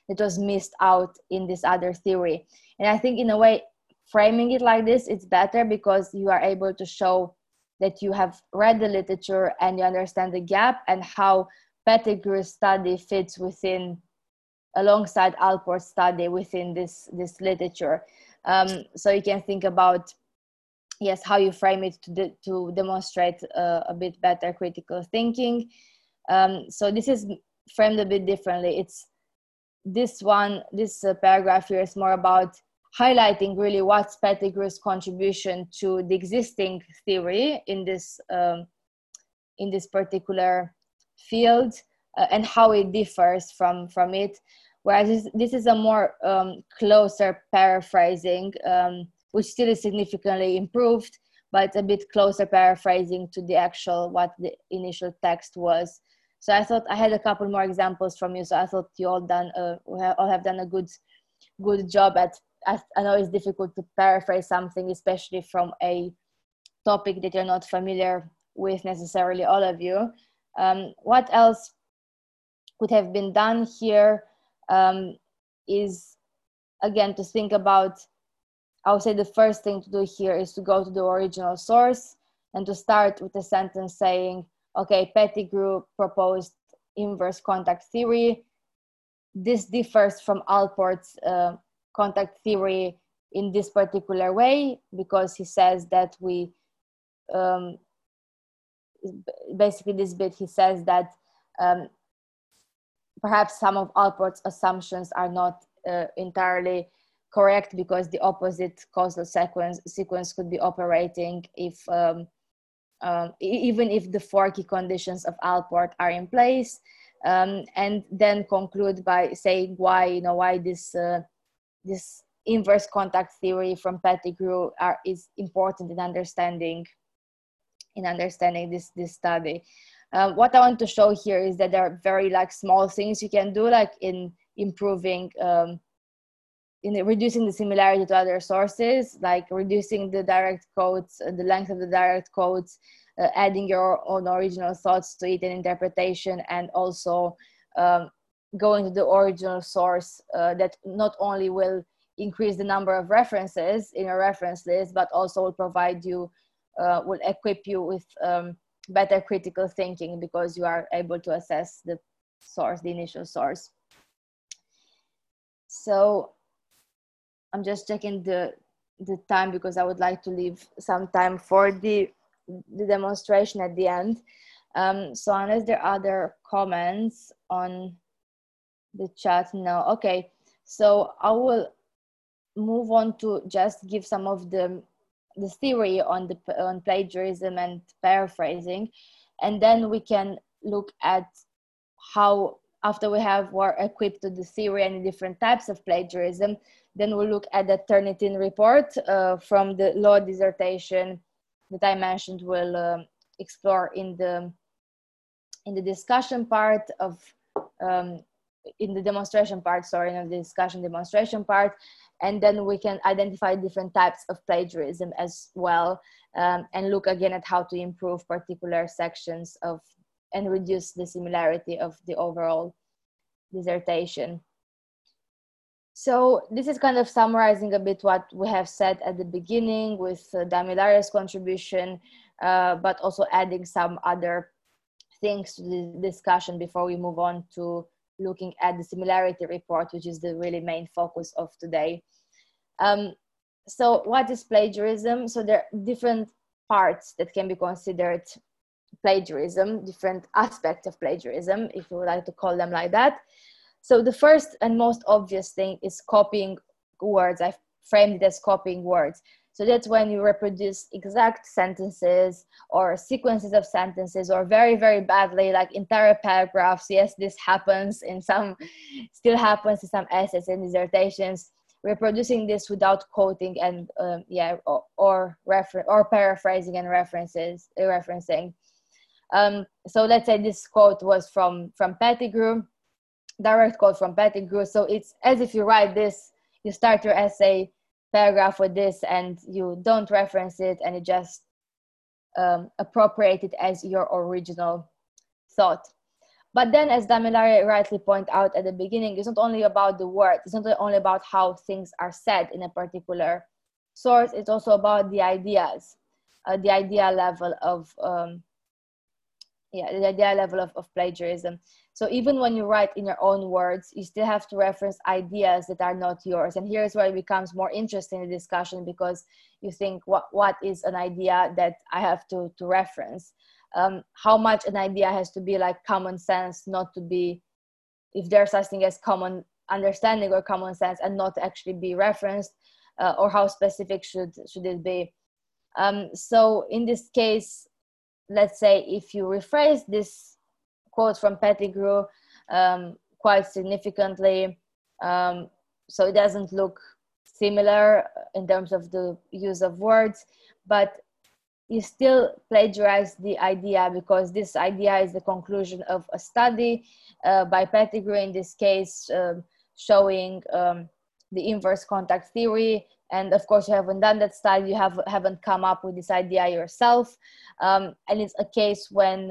that was missed out in this other theory. And I think in a way, framing it like this, it's better because you are able to show that you have read the literature and you understand the gap and how Pettigrew's study fits within, alongside Alport's study within this, this literature. Um, so you can think about, yes, how you frame it to, de to demonstrate uh, a bit better critical thinking. Um, so this is framed a bit differently. It's this one, this uh, paragraph here is more about highlighting really what's Pettigrew's contribution to the existing theory in this, um, in this particular field uh, and how it differs from, from it. Whereas this, this is a more um, closer paraphrasing, um, which still is significantly improved, but a bit closer paraphrasing to the actual, what the initial text was. So I thought I had a couple more examples from you. So I thought you all done, uh, all have done a good, good job at, I, I know it's difficult to paraphrase something, especially from a topic that you're not familiar with necessarily, all of you. Um, what else could have been done here um, is, again, to think about, I would say the first thing to do here is to go to the original source and to start with a sentence saying, okay, Pettigrew proposed inverse contact theory. This differs from Alport's uh, contact theory in this particular way, because he says that we, um, basically this bit, he says that um, perhaps some of Alport's assumptions are not uh, entirely correct because the opposite causal sequence, sequence could be operating if, um, um, even if the four key conditions of Alport are in place, um, and then conclude by saying why, you know, why this, uh, this inverse contact theory from Pettigrew are, is important in understanding, in understanding this, this study. Uh, what I want to show here is that there are very like small things you can do, like in improving, um, in reducing the similarity to other sources, like reducing the direct quotes, uh, the length of the direct quotes, uh, adding your own original thoughts to it and interpretation, and also um, going to the original source uh, that not only will increase the number of references in your reference list, but also will provide you, uh, will equip you with um, better critical thinking because you are able to assess the source, the initial source. So I'm just checking the, the time because I would like to leave some time for the, the demonstration at the end. Um, so unless there are other comments on the chat, no. Okay, so I will move on to just give some of the, the theory on, the, on plagiarism and paraphrasing. And then we can look at how, after we have were equipped to the theory and the different types of plagiarism, then we'll look at the Turnitin report uh, from the law dissertation that I mentioned. We'll uh, explore in the in the discussion part of um, in the demonstration part, sorry, in the discussion demonstration part, and then we can identify different types of plagiarism as well, um, and look again at how to improve particular sections of and reduce the similarity of the overall dissertation. So this is kind of summarizing a bit what we have said at the beginning with uh, Damilaria's contribution, uh, but also adding some other things to the discussion before we move on to looking at the similarity report, which is the really main focus of today. Um, so what is plagiarism? So there are different parts that can be considered plagiarism, different aspects of plagiarism, if you would like to call them like that. So the first and most obvious thing is copying words. I've framed it as copying words. So that's when you reproduce exact sentences or sequences of sentences, or very, very badly, like entire paragraphs. Yes, this happens in some, still happens in some essays and dissertations, reproducing this without quoting and um, yeah, or, or, refer or paraphrasing and references, referencing. Um, so let's say this quote was from, from Pettigrew, direct quote from Pettigrew. So it's as if you write this, you start your essay paragraph with this and you don't reference it and you just um, appropriate it as your original thought. But then, as Damilare rightly pointed out at the beginning, it's not only about the word, it's not only about how things are said in a particular source, it's also about the ideas, uh, the idea level of, um, yeah, the idea level of, of plagiarism. So even when you write in your own words, you still have to reference ideas that are not yours. And here's where it becomes more interesting in the discussion, because you think, what, what is an idea that I have to, to reference? Um, how much an idea has to be like common sense, not to be, if there's such thing as common understanding or common sense, and not actually be referenced, uh, or how specific should, should it be? Um, so in this case, let's say if you rephrase this quote from Pettigrew um, quite significantly, um, so it doesn't look similar in terms of the use of words, but you still plagiarize the idea, because this idea is the conclusion of a study uh, by Pettigrew, in this case, um, showing um, the inverse contact theory. And of course, you haven't done that study, you have, haven't come up with this idea yourself. Um, and it's a case when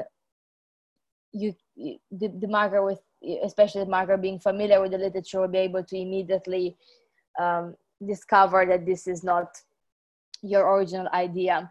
you, you the, the marker with, especially the marker being familiar with the literature, will be able to immediately um, discover that this is not your original idea.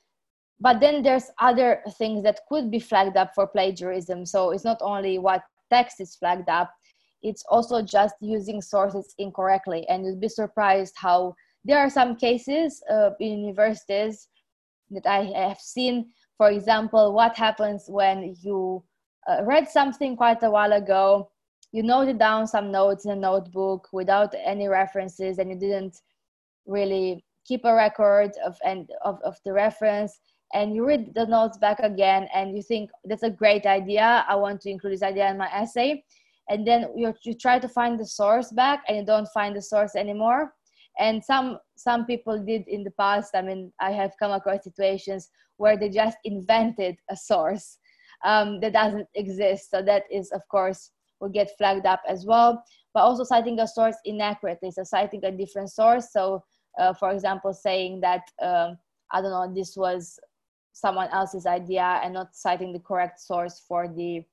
But then there's other things that could be flagged up for plagiarism. So it's not only what text is flagged up, it's also just using sources incorrectly. And you'd be surprised how there are some cases uh, in universities that I have seen. For example, what happens when you uh, read something quite a while ago, you noted down some notes in a notebook without any references, and you didn't really keep a record of, and, of, of the reference, and you read the notes back again, and you think, that's a great idea, I want to include this idea in my essay. And then you you try to find the source back, and you don't find the source anymore. And some some people did in the past. I mean, I have come across situations where they just invented a source um, that doesn't exist. So that is, of course, will get flagged up as well. But also citing a source inaccurately, so citing a different source. So, uh, for example, saying that um, I don't know, this was someone else's idea, and not citing the correct source for the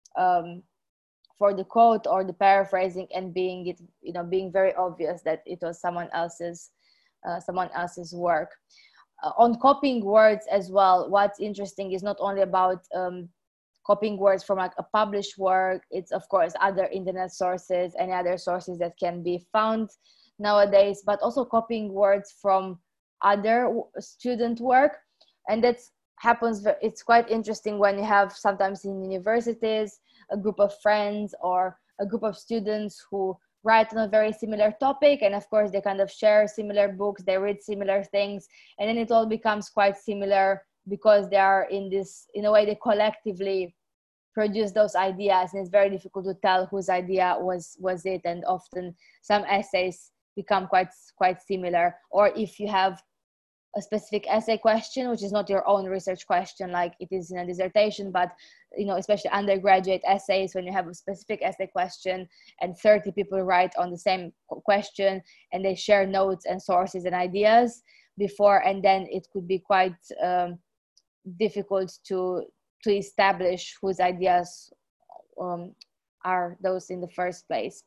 um, for the quote or the paraphrasing, and being it, you know, being very obvious that it was someone else's uh, someone else's work. Uh, on copying words as well, what's interesting is not only about um, copying words from like a published work, it's of course other internet sources, any other sources that can be found nowadays, but also copying words from other student work. And that's happens, it's quite interesting when you have sometimes in universities a group of friends or a group of students who write on a very similar topic, and of course they kind of share similar books, they read similar things, and then it all becomes quite similar because they are in this, in a way, they collectively produce those ideas, and it's very difficult to tell whose idea was was it. And often some essays become quite quite similar. Or if you have a specific essay question, which is not your own research question like it is in a dissertation, but you know, especially undergraduate essays, when you have a specific essay question and thirty people write on the same question, and they share notes and sources and ideas before, and then it could be quite um, difficult to to establish whose ideas um, are those in the first place.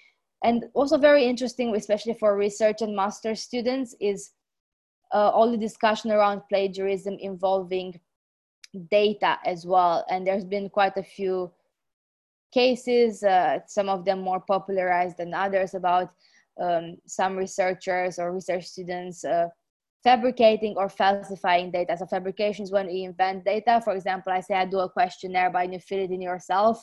And also very interesting, especially for research and master's students, is Uh, all the discussion around plagiarism involving data as well. And there's been quite a few cases, uh, some of them more popularized than others, about um, some researchers or research students uh, fabricating or falsifying data. So fabrication is when you invent data. For example, I say I do a questionnaire, but you fill it in yourself,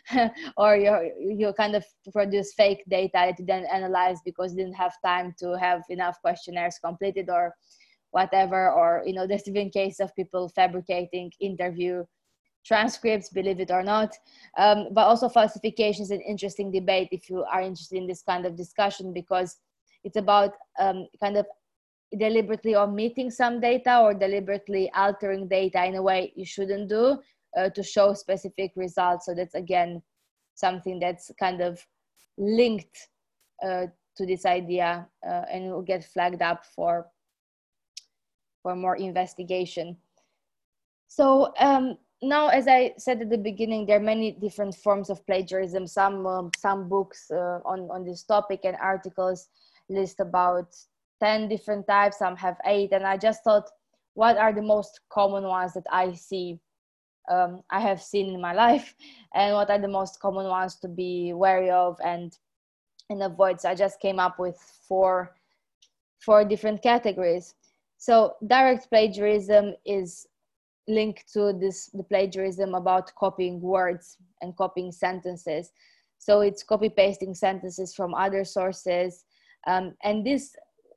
or you you kind of produce fake data that you then analyze because you didn't have time to have enough questionnaires completed or whatever. Or, you know, there's even cases of people fabricating interview transcripts, believe it or not. Um, but also falsification is an interesting debate if you are interested in this kind of discussion, because it's about um, kind of deliberately omitting some data or deliberately altering data in a way you shouldn't do uh, to show specific results. So that's again something that's kind of linked uh, to this idea uh, and will get flagged up for for more investigation. So um, now, as I said at the beginning, there are many different forms of plagiarism. Some um, some books uh, on on this topic and articles list about ten different types. Some have eight, and I just thought, what are the most common ones that I see, um, I have seen in my life, and what are the most common ones to be wary of and and avoid. So I just came up with four four different categories. So direct plagiarism is linked to this, the plagiarism about copying words and copying sentences. So it's copy pasting sentences from other sources. Um, and this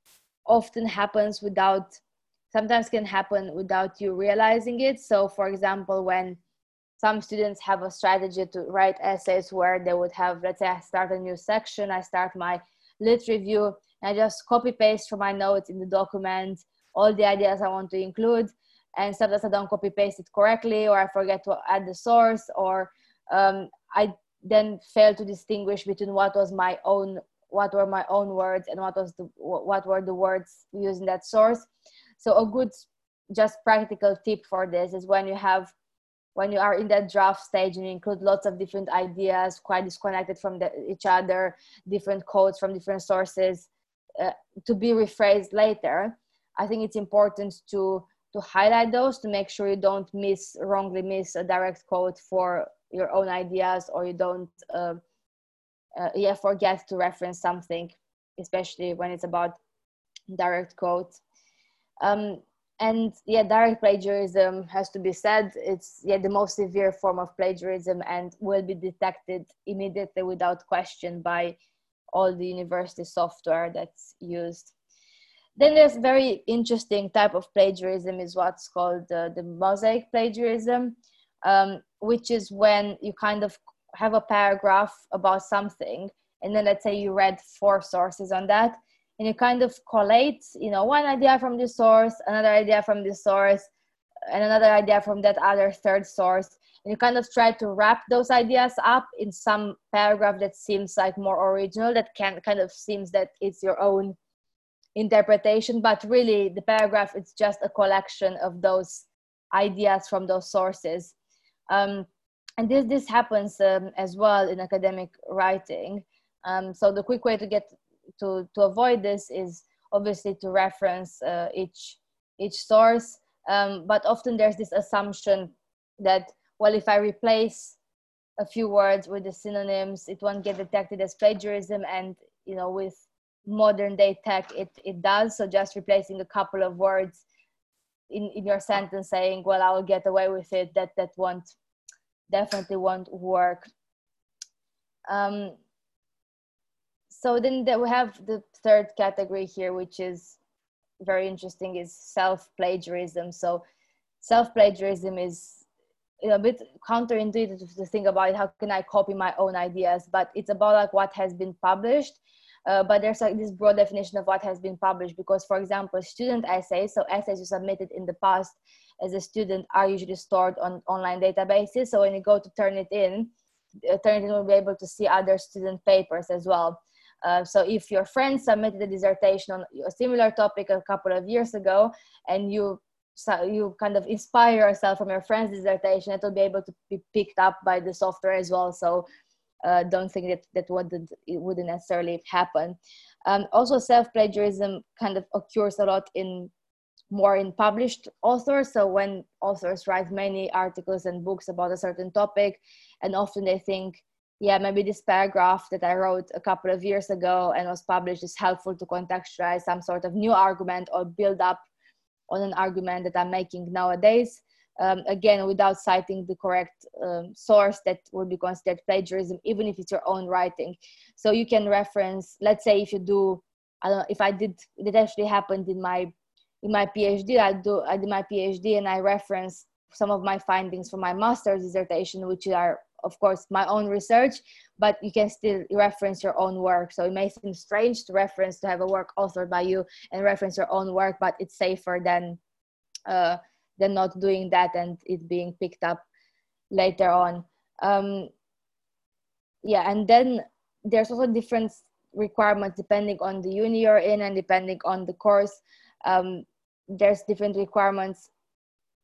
often happens without, sometimes can happen without you realizing it. So for example, when some students have a strategy to write essays where they would have, let's say I start a new section, I start my lit review, and I just copy paste from my notes in the document all the ideas I want to include. And sometimes I don't copy paste it correctly, or I forget to add the source, or um, I then fail to distinguish between what was my own, what were my own words and what was the, what were the words used in that source. So a good, just practical tip for this is when you have, when you are in that draft stage and you include lots of different ideas, quite disconnected from the, each other, different codes from different sources, uh, to be rephrased later. I think it's important to to highlight those, to make sure you don't miss, wrongly miss a direct quote for your own ideas, or you don't uh, uh, yeah, forget to reference something, especially when it's about direct quotes. Um, and yeah, direct plagiarism has to be said, it's yeah the most severe form of plagiarism and will be detected immediately without question by all the university software that's used. Then there's very interesting type of plagiarism is what's called uh, the mosaic plagiarism, um, which is when you kind of have a paragraph about something, and then let's say you read four sources on that, and you kind of collate, you know, one idea from this source, another idea from this source, and another idea from that other third source, and you kind of try to wrap those ideas up in some paragraph that seems like more original, that can kind of seems that it's your own interpretation, but really the paragraph it's just a collection of those ideas from those sources. Um, and this this happens um, as well in academic writing. Um, so the quick way to get to to avoid this is obviously to reference uh, each each source. Um, but often there's this assumption that, well, if I replace a few words with the synonyms, it won't get detected as plagiarism. And you know, with modern day tech, it it does. So just replacing a couple of words in in your sentence, saying, well, I will get away with it, that that won't, definitely won't work. Um, so then that we have the third category here, which is very interesting, is self-plagiarism. So self-plagiarism is a bit counterintuitive to think about it. How can I copy my own ideas? But it's about like what has been published. Uh, but there's like this broad definition of what has been published, because for example, student essays, so essays you submitted in the past as a student, are usually stored on online databases. So when you go to Turnitin, uh, Turnitin will be able to see other student papers as well. Uh, so if your friend submitted a dissertation on a similar topic a couple of years ago, and you so you kind of inspire yourself from your friend's dissertation, it will be able to be picked up by the software as well. So uh, don't think that that wouldn't, it wouldn't necessarily happen. Um, also, self-plagiarism kind of occurs a lot in more in published authors. So when authors write many articles and books about a certain topic, and often they think, yeah, maybe this paragraph that I wrote a couple of years ago and was published is helpful to contextualize some sort of new argument or build up on an argument that I'm making nowadays. Um, again, without citing the correct um, source, that would be considered plagiarism, even if it's your own writing. So you can reference, let's say if you do, I don't know, if I did, it actually happened in my in my PhD, I do I did my PhD and I reference some of my findings from my master's dissertation, which are of course my own research, but you can still reference your own work. So it may seem strange to reference, to have a work authored by you and reference your own work, but it's safer than uh, than not doing that and it being picked up later on. Um, yeah, and then there's also different requirements depending on the uni you're in and depending on the course. Um, there's different requirements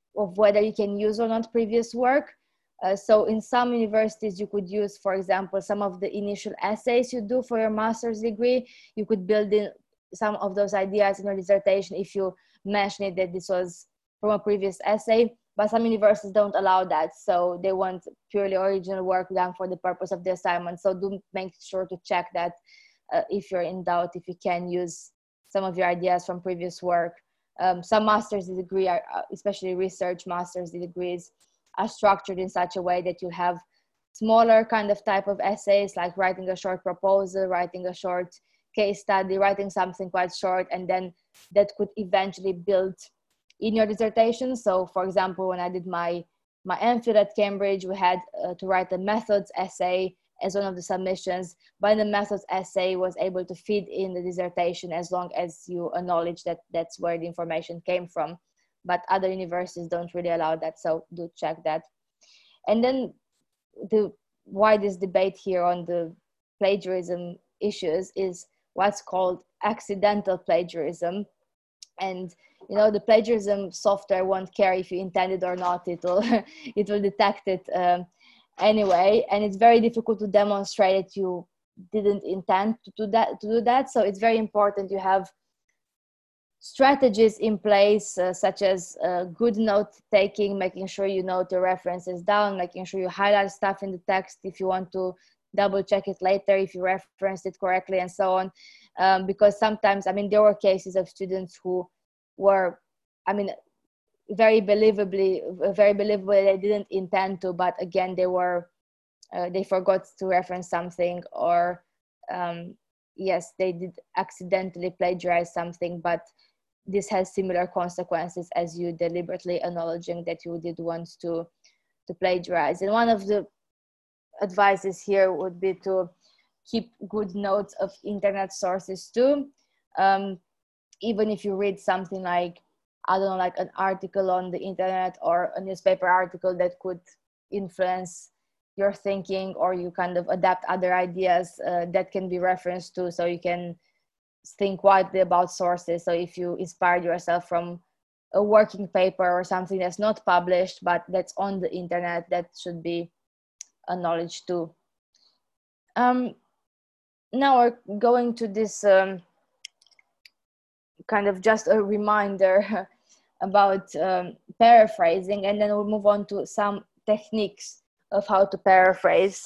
of whether you can use or not previous work. Uh, so in some universities, you could use, for example, some of the initial essays you do for your master's degree. You could build in some of those ideas in your dissertation if you mention it that this was from a previous essay, but some universities don't allow that. So they want purely original work done for the purpose of the assignment. So do make sure to check that uh, if you're in doubt, if you can use some of your ideas from previous work. Um, some master's degree, are, especially research master's degrees, are structured in such a way that you have smaller kind of type of essays, like writing a short proposal, writing a short case study, writing something quite short, and then that could eventually build in your dissertation. So for example, when I did my, my MPhil at Cambridge, we had uh, to write a methods essay as one of the submissions, but the methods essay was able to feed in the dissertation as long as you acknowledge that that's where the information came from. But other universities don't really allow that, so do check that. And then the widest debate here on the plagiarism issues is what's called accidental plagiarism. And you know, the plagiarism software won't care if you intended or not, it will it will detect it um, anyway, and it's very difficult to demonstrate that you didn't intend to do that to do that. So it's very important you have strategies in place, uh, such as uh, good note taking, making sure you note your references down, making sure you highlight stuff in the text if you want to double check it later if you referenced it correctly, and so on. Um, because sometimes, I mean, there were cases of students who were, I mean, very believably, very believable they didn't intend to, but again, they were, uh, they forgot to reference something, or um, yes, they did accidentally plagiarize something, but this has similar consequences as you deliberately acknowledging that you did want to, to plagiarize. And one of the advices here would be to keep good notes of internet sources too. Um, even if you read something like, I don't know, like an article on the internet or a newspaper article that could influence your thinking, or you kind of adapt other ideas uh, that can be referenced to, so you can think widely about sources. So if you inspired yourself from a working paper or something that's not published, but that's on the internet, that should be acknowledged too. Um, now we're going to this um, kind of just a reminder about um, paraphrasing, and then we'll move on to some techniques of how to paraphrase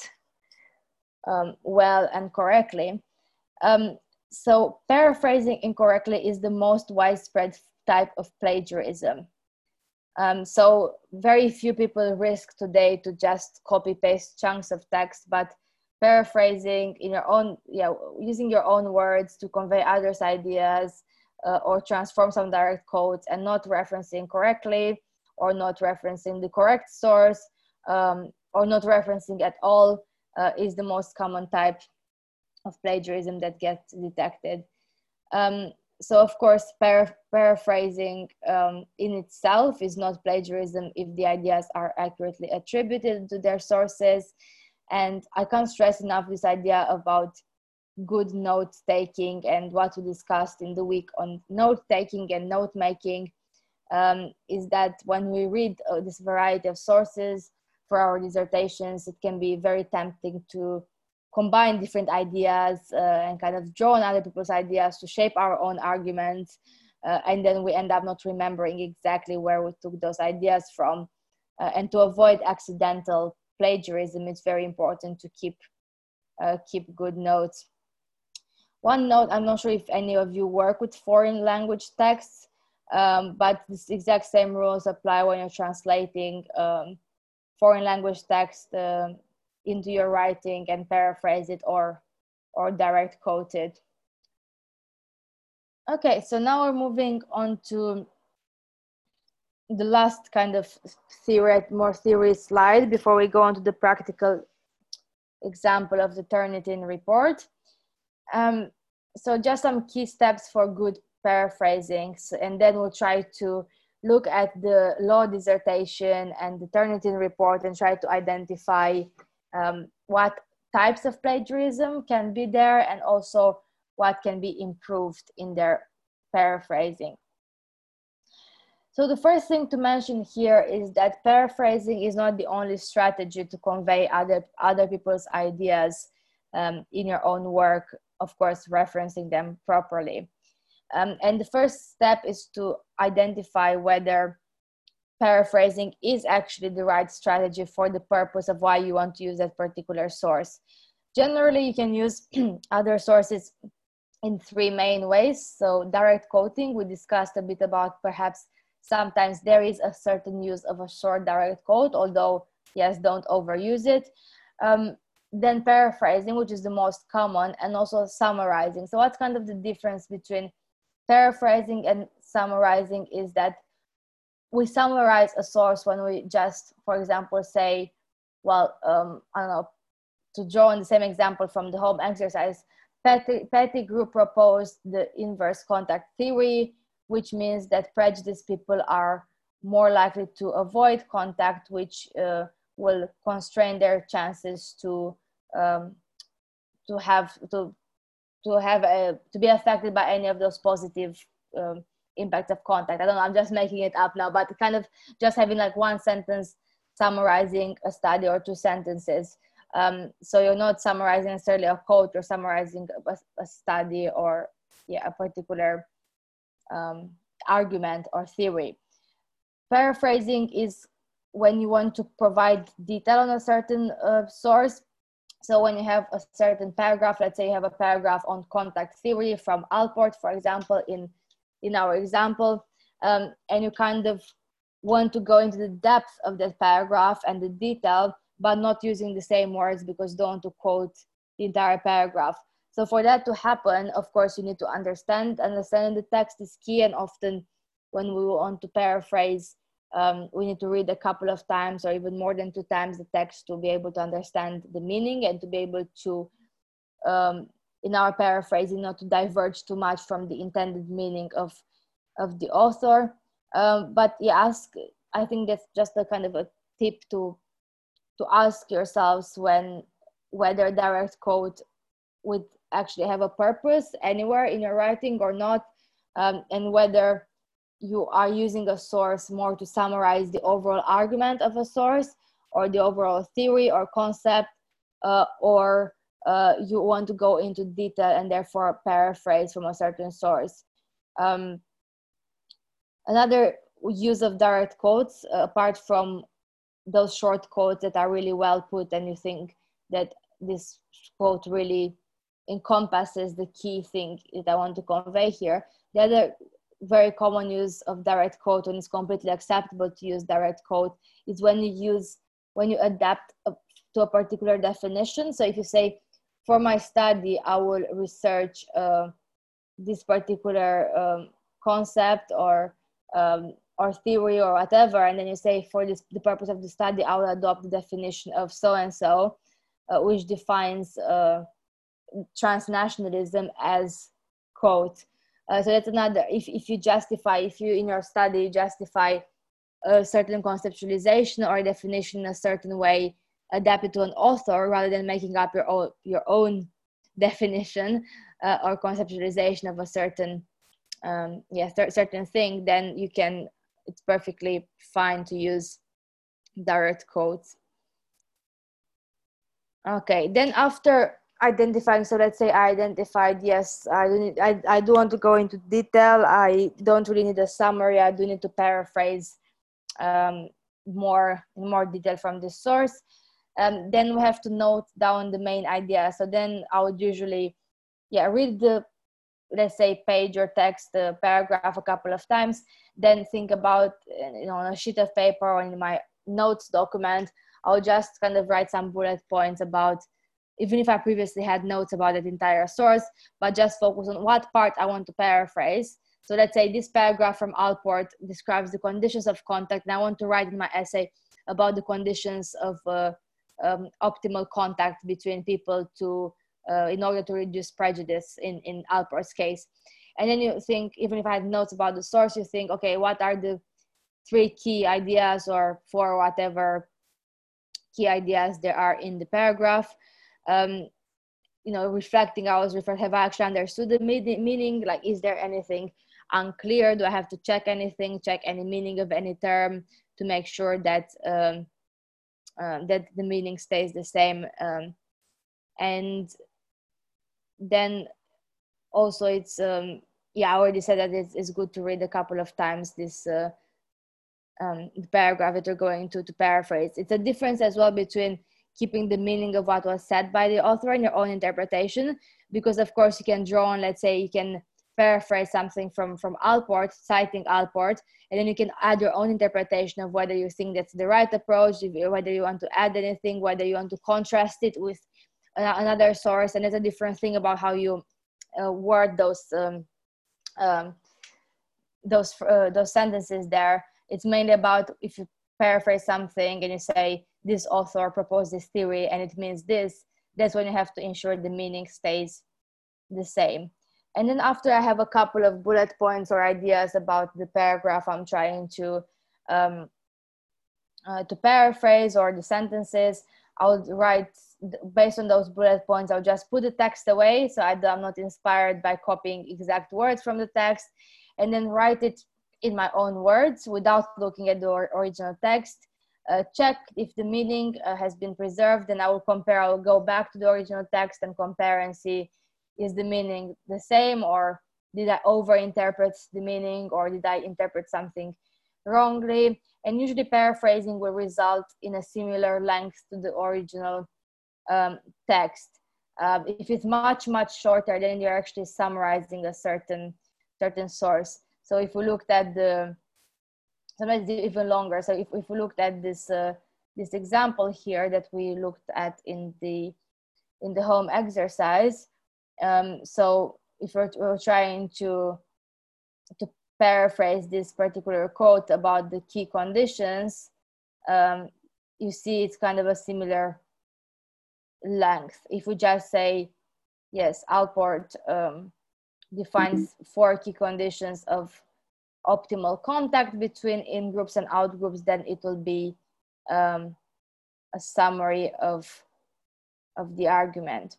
um, well and correctly. Um, so paraphrasing incorrectly is the most widespread type of plagiarism. Um, so very few people risk today to just copy paste chunks of text, but paraphrasing in your own, yeah, using your own words to convey others' ideas, uh, or transform some direct quotes and not referencing correctly, or not referencing the correct source, um, or not referencing at all, uh, is the most common type of plagiarism that gets detected. Um, so of course, para paraphrasing um, in itself is not plagiarism if the ideas are accurately attributed to their sources. And I can't stress enough this idea about good note taking and what we discussed in the week on note taking and note making, um, is that when we read uh, this variety of sources for our dissertations, it can be very tempting to combine different ideas uh, and kind of draw on other people's ideas to shape our own arguments. Uh, and then we end up not remembering exactly where we took those ideas from. Uh, and to avoid accidental plagiarism, it's very important to keep, uh, keep good notes. One note, I'm not sure if any of you work with foreign language texts, um, but this exact same rules apply when you're translating um, foreign language text uh, into your writing and paraphrase it or, or direct quote it. Okay, so now we're moving on to the last kind of theory, more theory slide before we go on to the practical example of the Turnitin report. Um, so just some key steps for good paraphrasing, and then we'll try to look at the law dissertation and the Turnitin report and try to identify um, what types of plagiarism can be there and also what can be improved in their paraphrasing. So the first thing to mention here is that paraphrasing is not the only strategy to convey other, other people's ideas um, in your own work, of course, referencing them properly. Um, and the first step is to identify whether paraphrasing is actually the right strategy for the purpose of why you want to use that particular source. Generally, you can use other sources in three main ways. So direct quoting, we discussed a bit about. Perhaps sometimes there is a certain use of a short direct quote, although yes, don't overuse it. Um, then paraphrasing, which is the most common, and also summarizing. So what's kind of the difference between paraphrasing and summarizing is that we summarize a source when we just, for example, say, well, um, I don't know, to draw on the same example from the home exercise, Pettigrew proposed the inverse contact theory, which means that prejudiced people are more likely to avoid contact, which uh, will constrain their chances to um, to have to to have a, to be affected by any of those positive um, impacts of contact. I don't know, I'm just making it up now, but kind of just having like one sentence summarizing a study or two sentences. Um, so you're not summarizing necessarily a quote, you're summarizing a, a study or yeah, a particular um, argument or theory. Paraphrasing is when you want to provide detail on a certain uh, source. So when you have a certain paragraph, let's say you have a paragraph on contact theory from Allport, for example, in, in our example, um, and you kind of want to go into the depth of that paragraph and the detail, but not using the same words because you don't want to quote the entire paragraph. So for that to happen, of course, you need to understand. Understanding the text is key, and often when we want to paraphrase, Um, we need to read a couple of times or even more than two times the text to be able to understand the meaning and to be able to, um, in our paraphrasing, not to diverge too much from the intended meaning of, of the author. Um, but you ask, I think that's just a kind of a tip to, to ask yourselves when, whether direct quote would actually have a purpose anywhere in your writing or not, um, and whether you are using a source more to summarize the overall argument of a source or the overall theory or concept, uh, or uh, you want to go into detail and therefore paraphrase from a certain source. Um, another use of direct quotes, uh, apart from those short quotes that are really well put and you think that this quote really encompasses the key thing that I want to convey here, the other very common use of direct quote, when it's completely acceptable to use direct quote, is when you use, when you adapt a, to a particular definition. So if you say, for my study, I will research uh, this particular um, concept or um, or theory or whatever, and then you say, for this the purpose of the study, I will adopt the definition of so-and-so, uh, which defines uh, transnationalism as quote. Uh, so that's another, if, if you justify, if you in your study justify a certain conceptualization or definition in a certain way, adapt it to an author rather than making up your own, your own definition uh, or conceptualization of a certain, um, yeah, certain thing, then you can, it's perfectly fine to use direct quotes. Okay, then after identifying, so let's say I identified, yes, I do, need, I, I do want to go into detail, I don't really need a summary, I do need to paraphrase um, more, more detail from this source. Um, then we have to note down the main idea. So then I would usually, yeah, read the, let's say, page or text, the paragraph a couple of times, then think about, you know, on a sheet of paper or in my notes document, I'll just kind of write some bullet points about, even if I previously had notes about that entire source, but just focus on what part I want to paraphrase. So let's say this paragraph from Allport describes the conditions of contact, and I want to write in my essay about the conditions of uh, um, optimal contact between people to, uh, in order to reduce prejudice in, in Allport's case. And then you think, even if I had notes about the source, you think, okay, what are the three key ideas or four whatever key ideas there are in the paragraph? Um, you know, reflecting, I was referring, have I actually understood the meaning? Like, is there anything unclear? Do I have to check anything, check any meaning of any term to make sure that um, uh, that the meaning stays the same? Um, and then also it's, um, yeah, I already said that it's, it's good to read a couple of times this uh, um, the paragraph that you're going to, to paraphrase. It's a difference as well between keeping the meaning of what was said by the author and your own interpretation, because of course you can draw on, let's say you can paraphrase something from, from Allport, citing Allport, and then you can add your own interpretation of whether you think that's the right approach, whether you want to add anything, whether you want to contrast it with another source. And there's a different thing about how you uh, word those um, um, those uh, those sentences there. It's mainly about if you paraphrase something and you say this author proposed this theory and it means this, that's when you have to ensure the meaning stays the same. And then after I have a couple of bullet points or ideas about the paragraph I'm trying to um, uh, to paraphrase, or the sentences, I would write based on those bullet points. I'll just put the text away, so I'm not inspired by copying exact words from the text, and then write it in my own words without looking at the original text. Uh, check if the meaning uh, has been preserved, and I will compare. I will go back to the original text and compare and see, is the meaning the same, or did I over-interpret the meaning, or did I interpret something wrongly? And usually paraphrasing will result in a similar length to the original um, text. Um, if it's much, much shorter, then you're actually summarizing a certain, certain source. So if we looked at the, sometimes even longer. So if, if we looked at this, uh, this example here that we looked at in the, in the home exercise, um, so if we're, we're trying to, to paraphrase this particular quote about the key conditions, um, you see it's kind of a similar length. If we just say, yes, Allport um, defines four key conditions of optimal contact between in-groups and out-groups, then it will be um, a summary of, of the argument.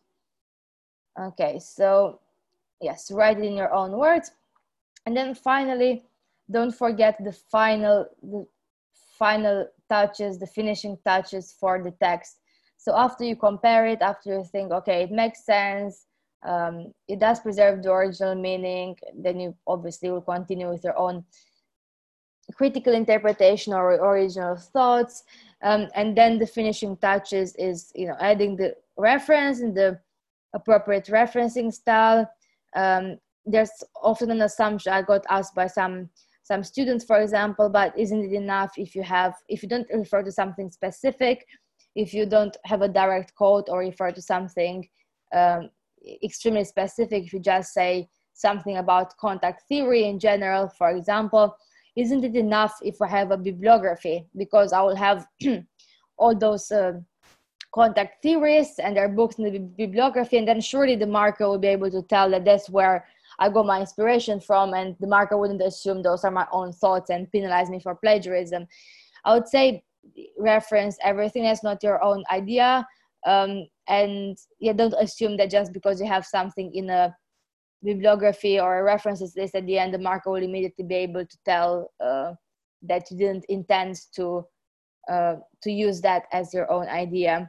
Okay, so yes, write it in your own words. And then finally, don't forget the final, the final touches, the finishing touches for the text. So after you compare it, after you think, okay, it makes sense, um, it does preserve the original meaning, then you obviously will continue with your own critical interpretation or original thoughts. Um, and then the finishing touches is, you know, adding the reference in the appropriate referencing style. Um, there's often an assumption, I got asked by some some students, for example, but isn't it enough if you have, if you don't refer to something specific, if you don't have a direct quote or refer to something um, extremely specific, if you just say something about contact theory in general, for example, isn't it enough if I have a bibliography? Because I will have all those uh, contact theorists and their books in the bibliography, and then surely the marker will be able to tell that that's where I got my inspiration from, and the marker wouldn't assume those are my own thoughts and penalize me for plagiarism. I would say reference everything that's not your own idea, um, and yeah, don't assume that just because you have something in a bibliography or a references list at the end, the marker will immediately be able to tell uh, that you didn't intend to uh, to use that as your own idea.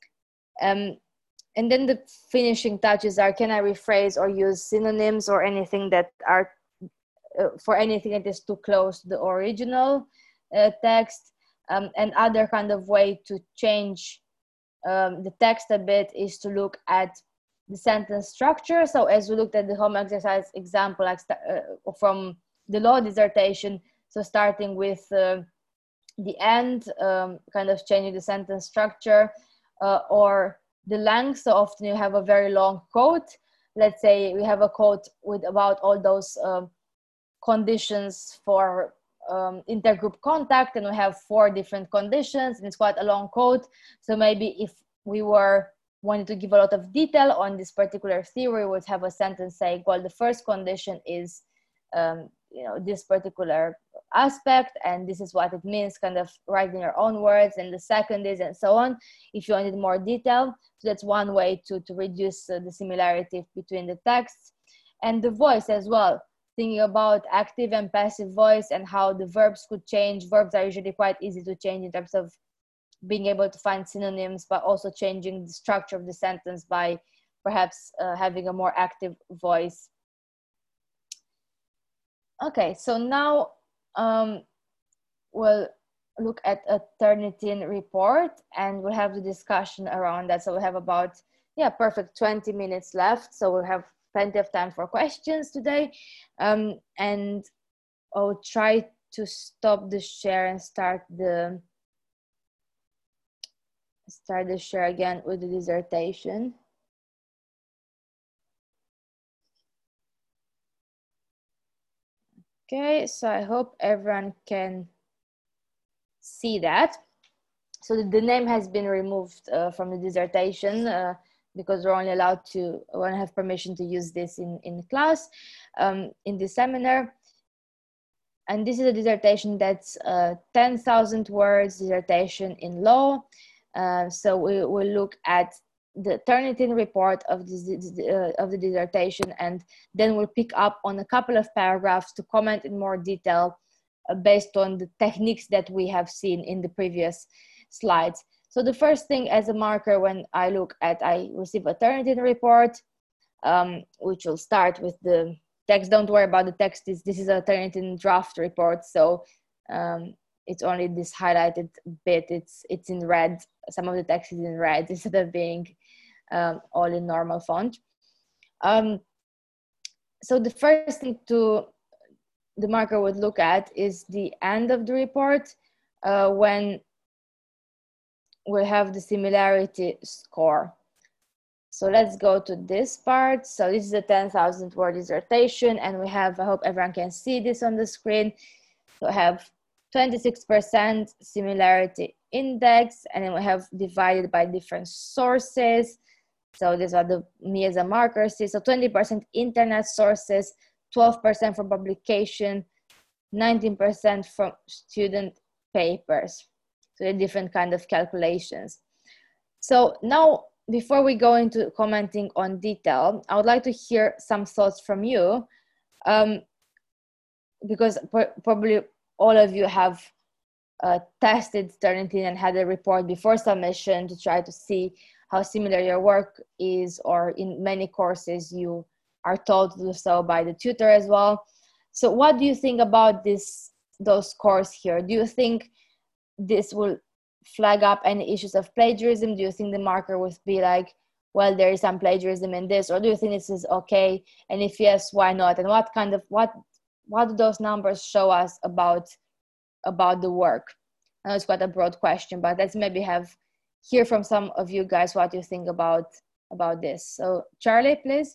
Um, and then the finishing touches are, can I rephrase or use synonyms or anything that are uh, for anything that is too close to the original uh, text. Um, and other kind of way to change um, the text a bit is to look at the sentence structure. So as we looked at the home exercise example, like uh, from the law dissertation, so starting with uh, the end, um, kind of changing the sentence structure, uh, or the length. So often you have a very long quote. Let's say we have a quote with about all those um, conditions for um, intergroup contact, and we have four different conditions, and it's quite a long quote. So maybe if we were wanting to give a lot of detail on this particular theory, we would have a sentence saying, well, the first condition is um, you know, this particular aspect, and this is what it means, kind of write in your own words, and the second is, and so on, if you wanted more detail. So that's one way to, to reduce uh, the similarity between the texts. And the voice as well. thinking about active and passive voice and how the verbs could change. Verbs are usually quite easy to change in terms of being able to find synonyms, but also changing the structure of the sentence by perhaps uh, having a more active voice. Okay, so now um, we'll look at a Turnitin report and we'll have the discussion around that. So we have about, yeah, perfect twenty minutes left. So we'll have plenty of time for questions today. Um, and I'll try to stop the share and start the, start the share again with the dissertation. Okay, so I hope everyone can see that. So the, the name has been removed uh, from the dissertation uh, because we're only allowed to, we don't have permission to use this in, in class, um, in the seminar. And this is a dissertation that's uh, ten thousand words dissertation in law. Uh, so we will look at the Turnitin report of, this, uh, of the dissertation, and then we'll pick up on a couple of paragraphs to comment in more detail uh, based on the techniques that we have seen in the previous slides. So the first thing as a marker when I look at, I receive a Turnitin report, um, which will start with the text. Don't worry about the text. This, this is a Turnitin draft report, so um, it's only this highlighted bit. It's, it's in red. Some of the text is in red instead of being um, all in normal font. Um, so the first thing to the marker would look at is the end of the report uh, when we have the similarity score. So let's go to this part. So this is a ten thousand word dissertation, and we have, I hope everyone can see this on the screen. So we have twenty-six percent similarity index, and then we have divided by different sources. So these are the me as a marker. So twenty percent internet sources, twelve percent from publication, nineteen percent from student papers. So they're different kind of calculations. So now, before we go into commenting on detail, I would like to hear some thoughts from you, um, because probably all of you have uh, tested Turnitin and had a report before submission to try to see how similar your work is, or in many courses you are told to do so by the tutor as well. So what do you think about this, those scores here? Do you think this will flag up any issues of plagiarism? Do you think the marker would be like, well, there is some plagiarism in this, or do you think this is okay? And if yes, why not? And what kind of, what, what do those numbers show us about, about the work? I know it's quite a broad question, but let's maybe have, hear from some of you guys what you think about, about this. So Charlie, please.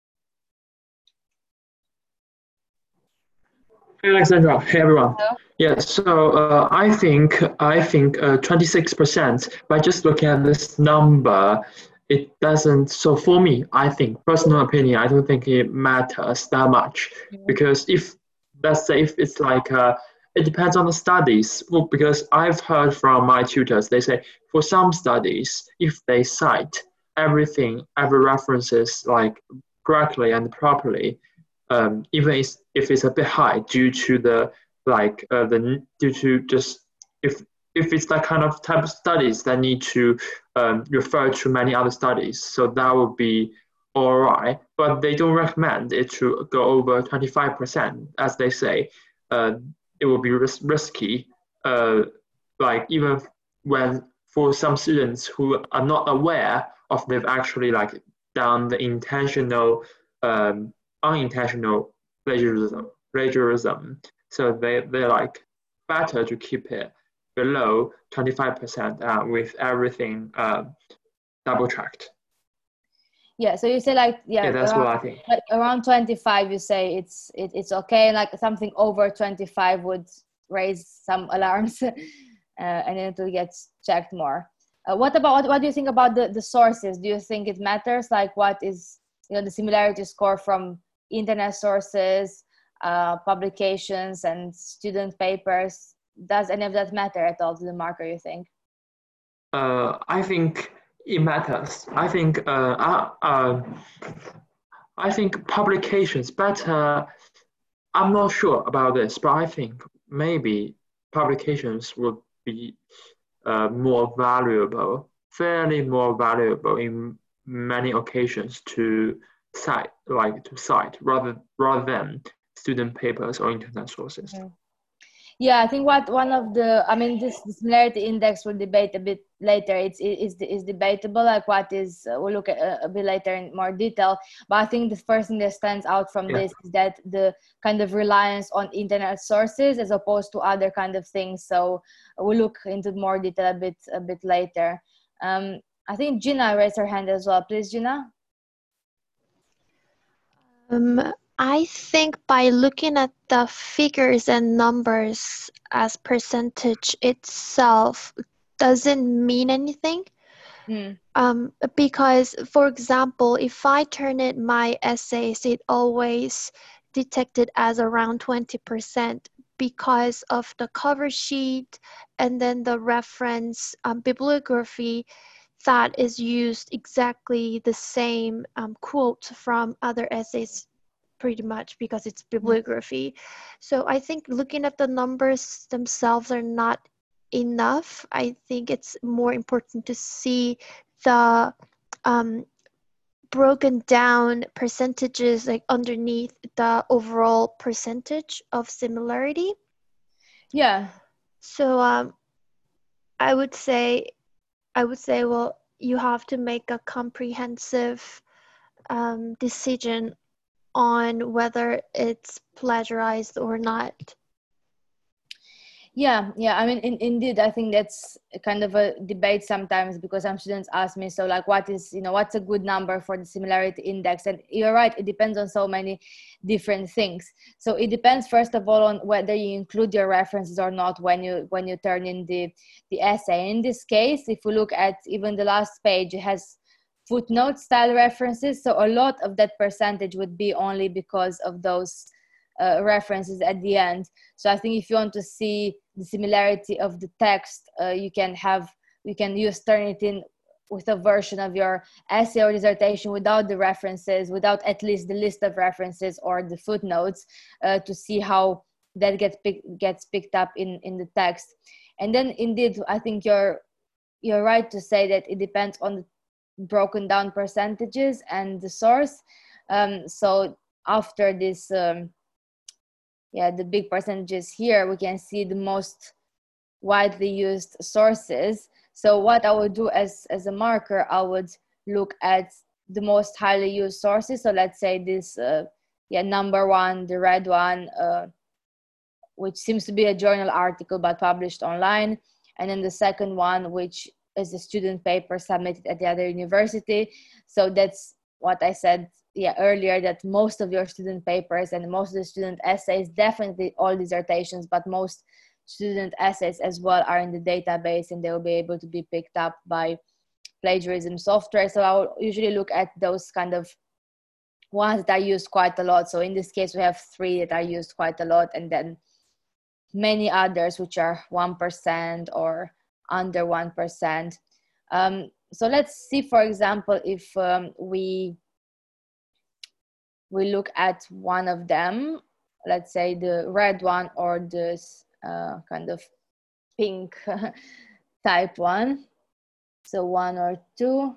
Hey Alexandra, hey everyone. Hello. Yeah, so uh, I think I think twenty-six percent by just looking at this number, it doesn't. So for me, I think personal opinion, I don't think it matters that much, mm-hmm. because if let's say if it's like uh, it depends on the studies. Well, because I've heard from my tutors, they say for some studies, if they cite everything, every references like correctly and properly, um, even if, if it's a bit high due to the like uh, the due to just if if it's that kind of type of studies that need to um, refer to many other studies, so that would be all right. But they don't recommend it to go over twenty-five percent, as they say. Uh, it will be ris risky, uh, like even when for some students who are not aware of they've actually like done the intentional, um, unintentional plagiarism, plagiarism. So they, they're like better to keep it below twenty-five percent uh, with everything uh, double checked. Yeah, so you say like, yeah, yeah that's around, what I think. Like around twenty-five, you say it's it, it's okay, like something over twenty-five would raise some alarms, uh, and then it will get checked more. Uh, what about, what, what do you think about the, the sources? Do you think it matters? Like what is, you know, the similarity score from internet sources, uh, publications and student papers? Does any of that matter at all to the marker, you think? Uh, I think it matters. I think uh, uh, uh, I think publications better I'm not sure about this, but I think maybe publications would be uh, more valuable, fairly more valuable in many occasions to cite, like to cite, rather rather than student papers or internet sources. Mm. Yeah, I think what one of the, I mean, this, this similarity index we'll debate a bit later. It's is is debatable, like what is, uh, we'll look at uh, a bit later in more detail. But I think the first thing that stands out from Yeah. this is that the kind of reliance on internet sources as opposed to other kind of things. So we'll look into more detail a bit a bit later. Um, I think Gina raised her hand as well. Please, Gina. Um, I think by looking at the figures and numbers as percentage itself doesn't mean anything. Mm. Um, because, for example, if I turn in my essays, it always detected as around twenty percent because of the cover sheet and then the reference um, bibliography that is used exactly the same um, quote from other essays, pretty much because it's bibliography. So I think looking at the numbers themselves are not enough. I think it's more important to see the um, broken down percentages like underneath the overall percentage of similarity. Yeah. So um, I would say, I would say, well, you have to make a comprehensive um, decision on whether it's plagiarized or not. Yeah, yeah. I mean, in, indeed, I think that's kind of a debate sometimes because some students ask me, so like, what is, you know, what's a good number for the similarity index? And you're right, it depends on so many different things. So it depends, first of all, on whether you include your references or not when you when you turn in the, the essay. In this case, if we look at even the last page, it has footnote style references. So a lot of that percentage would be only because of those uh, references at the end. So I think if you want to see the similarity of the text, uh, you can have, you can use Turnitin with a version of your essay or dissertation without the references, without at least the list of references or the footnotes, uh, to see how that gets pick, gets picked up in, in the text. And then indeed, I think you're you're right to say that it depends on the broken down percentages and the source. Um, so after this, um, yeah, the big percentages here, we can see the most widely used sources. So what I would do as, as a marker, I would look at the most highly used sources. So let's say this, uh, yeah, number one, the red one, uh, which seems to be a journal article but published online. And then the second one, which is a student paper submitted at the other university. So that's what I said yeah, earlier, that most of your student papers and most of the student essays, definitely all dissertations, but most student essays as well are in the database and they will be able to be picked up by plagiarism software. So I will usually look at those kind of ones that are used quite a lot. So in this case, we have three that are used quite a lot, and then many others which are one percent or under one percent. Um, so let's see, for example, if um, we we look at one of them, let's say the red one or this uh, kind of pink type one. So one or two.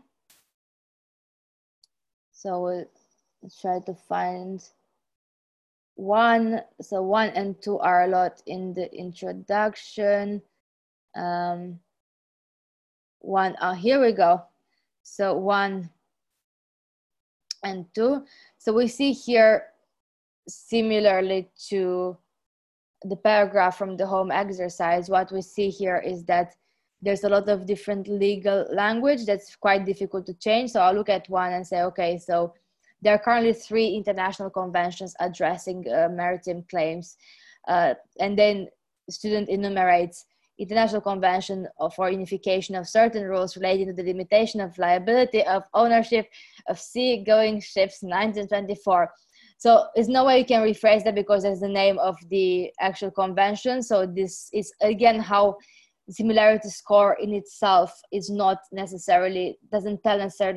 So we'll try to find one. So one and two are a lot in the introduction. Um, one, oh, here we go. So one and two. So we see here, similarly to the paragraph from the home exercise, what we see here is that there's a lot of different legal language that's quite difficult to change. So I'll look at one and say, okay, so there are currently three international conventions addressing uh, maritime claims. Uh, and then the student enumerates International Convention for Unification of Certain Rules Relating to the Limitation of Liability of Ownership of Sea-Going Ships, nineteen twenty-four. So there's no way you can rephrase that because that's the name of the actual convention. So this is, again, how the similarity score in itself is not necessarily, doesn't tell necessarily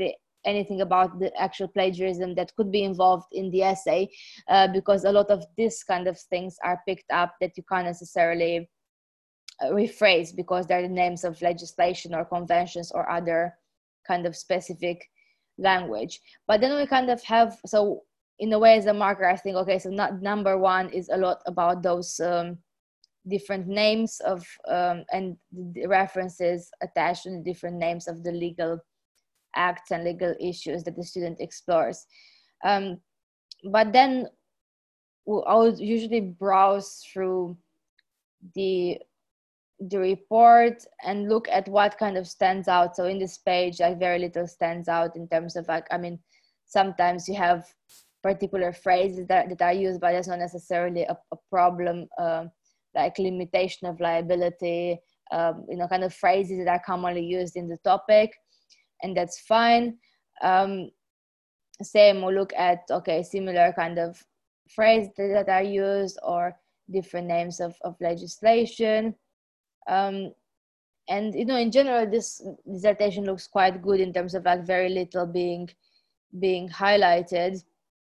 anything about the actual plagiarism that could be involved in the essay, uh, because a lot of this kind of things are picked up that you can't necessarily uh, rephrase because they're the names of legislation or conventions or other kind of specific language. But then we kind of have, so in a way as a marker, I think, okay, so not, number one is a lot about those um, different names of um, and the references attached to the different names of the legal acts and legal issues that the student explores. Um, but then I would usually browse through the the report and look at what kind of stands out. So in this page, like very little stands out in terms of like, I mean, sometimes you have particular phrases that, that are used, but that's not necessarily a, a problem, uh, like limitation of liability, um, you know, kind of phrases that are commonly used in the topic, and that's fine. Um, same, we'll look at, okay, similar kind of phrases that are used or different names of, of legislation. Um, and, you know, in general, this dissertation looks quite good in terms of like very little being, being highlighted.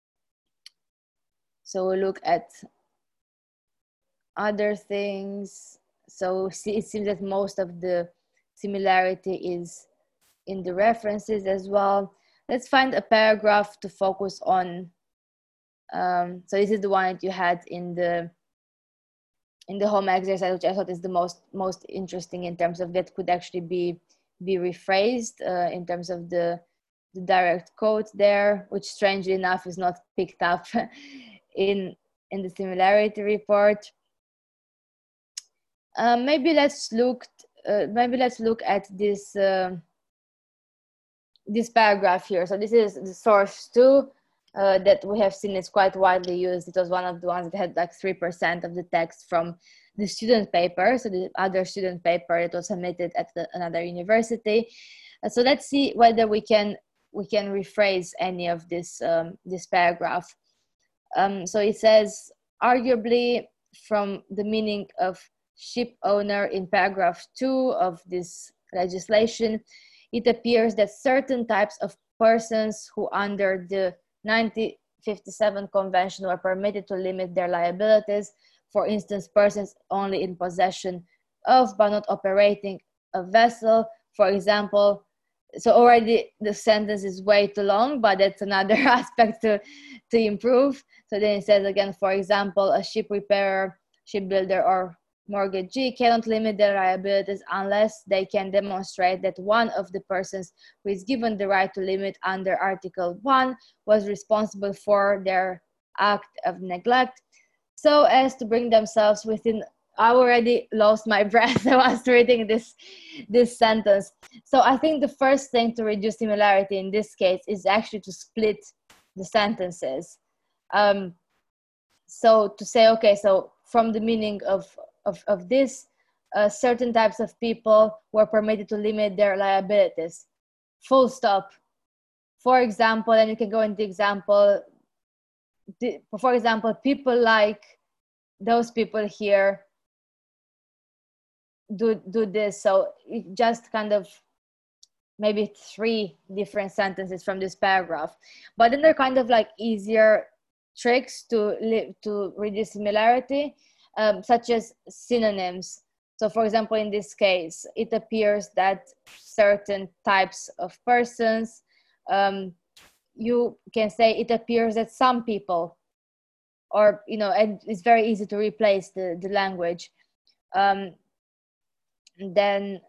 So we'll look at other things. So see, it seems that most of the similarity is in the references as well. Let's find a paragraph to focus on. Um, so this is the one that you had in the in the home exercise, which I thought is the most most interesting in terms of that could actually be be rephrased uh, in terms of the the direct quote there, which strangely enough is not picked up in in the similarity report. Uh, maybe let's look uh, maybe let's look at this uh, this paragraph here. So this is the source two uh, that we have seen is quite widely used. It was one of the ones that had like three percent of the text from the student paper. So the other student paper that was submitted at the, another university. Uh, so let's see whether we can we can rephrase any of this um, this paragraph. Um, so it says, arguably from the meaning of ship owner in paragraph two of this legislation, it appears that certain types of persons who under the nineteen fifty-seven convention were permitted to limit their liabilities, for instance, persons only in possession of but not operating a vessel, for example. So already the sentence is way too long, but that's another aspect to, to improve. So then it says again, for example, a ship repairer, shipbuilder, or mortgagee cannot limit their liabilities unless they can demonstrate that one of the persons who is given the right to limit under Article one was responsible for their act of neglect, so as to bring themselves within. I already lost my breath when I was reading this, this sentence. So I think the first thing to reduce similarity in this case is actually to split the sentences. Um, so to say, okay, so from the meaning of Of, of this, uh, certain types of people were permitted to limit their liabilities. Full stop. For example, and you can go into example, the, for example, people like those people here do, do this. So it just kind of maybe three different sentences from this paragraph. But then they're kind of like easier tricks to, to reduce similarity. Um, such as synonyms. So for example, in this case, it appears that certain types of persons, um, you can say it appears that some people, or, you know, and it's very easy to replace the, the language. Um, then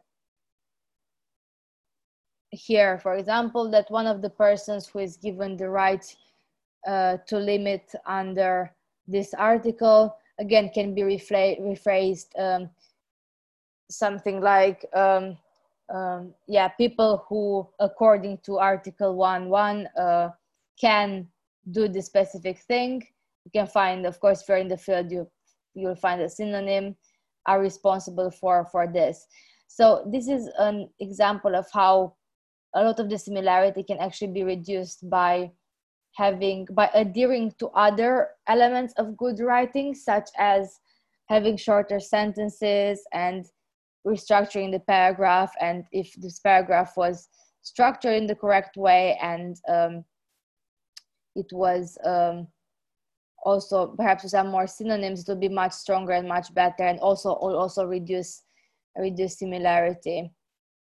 here, for example, that one of the persons who is given the right uh, to limit under this article, again, can be rephrased um, something like, um, um, yeah, people who, according to Article one one, uh, can do the specific thing. You can find, of course, if you're in the field, you, you'll find a synonym, are responsible for, for this. So this is an example of how a lot of the similarity can actually be reduced by having, by adhering to other elements of good writing, such as having shorter sentences and restructuring the paragraph. And if this paragraph was structured in the correct way, and um, it was um, also perhaps with some more synonyms, it will be much stronger and much better, and also also reduce reduce similarity.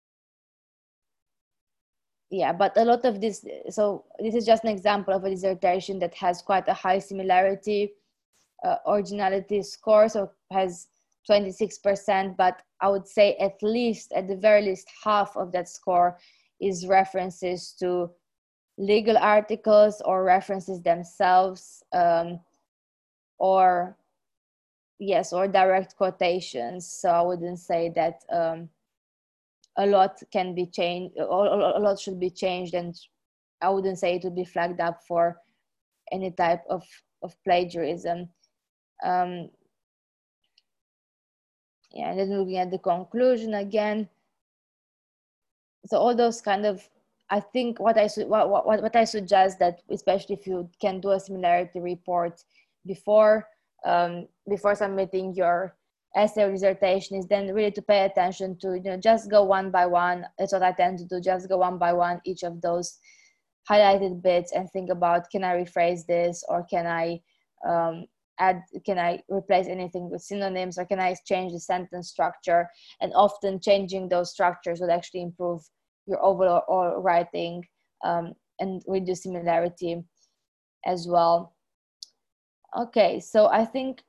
Yeah, but a lot of this, so this is just an example of a dissertation that has quite a high similarity uh, originality score, so has twenty-six percent, but I would say at least, at the very least, half of that score is references to legal articles or references themselves, um, or yes, or direct quotations. So I wouldn't say that um, a lot can be changed, a lot should be changed, and I wouldn't say it would be flagged up for any type of, of plagiarism. Um, yeah, and then looking at the conclusion again. So all those kind of, I think what I, su what, what, what I suggest that, especially if you can do a similarity report before, um, before submitting your essay or dissertation, is then really to pay attention to, you know, just go one by one. That's what I tend to do, just go one by one, each of those highlighted bits, and think about, can I rephrase this, or can I um, add, can I replace anything with synonyms, or can I change the sentence structure? And often changing those structures would actually improve your overall writing um, and reduce similarity as well. Okay, so I think,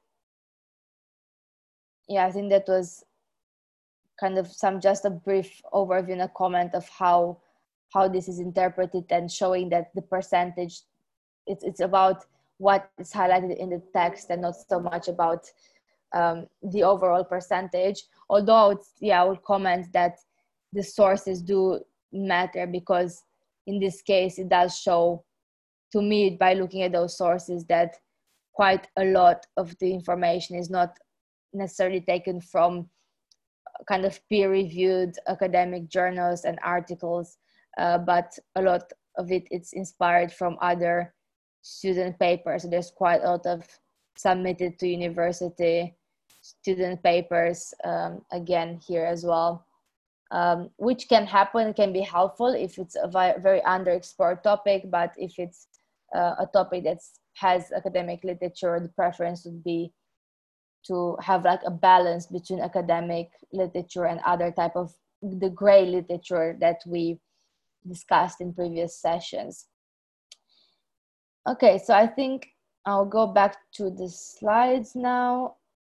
yeah, I think that was kind of some, just a brief overview and a comment of how how this is interpreted, and showing that the percentage, it's, it's about what is highlighted in the text and not so much about um, the overall percentage. Although, it's, yeah, I would comment that the sources do matter, because in this case, it does show to me by looking at those sources that quite a lot of the information is not necessarily taken from kind of peer-reviewed academic journals and articles, uh, but a lot of it, it's inspired from other student papers. So there's quite a lot of submitted to university student papers, um, again, here as well, um, which can happen, can be helpful if it's a very underexplored topic, but if it's uh, a topic that has academic literature, the preference would be to have like a balance between academic literature and other type of the gray literature that we discussed in previous sessions. Okay, so I think I'll go back to the slides now.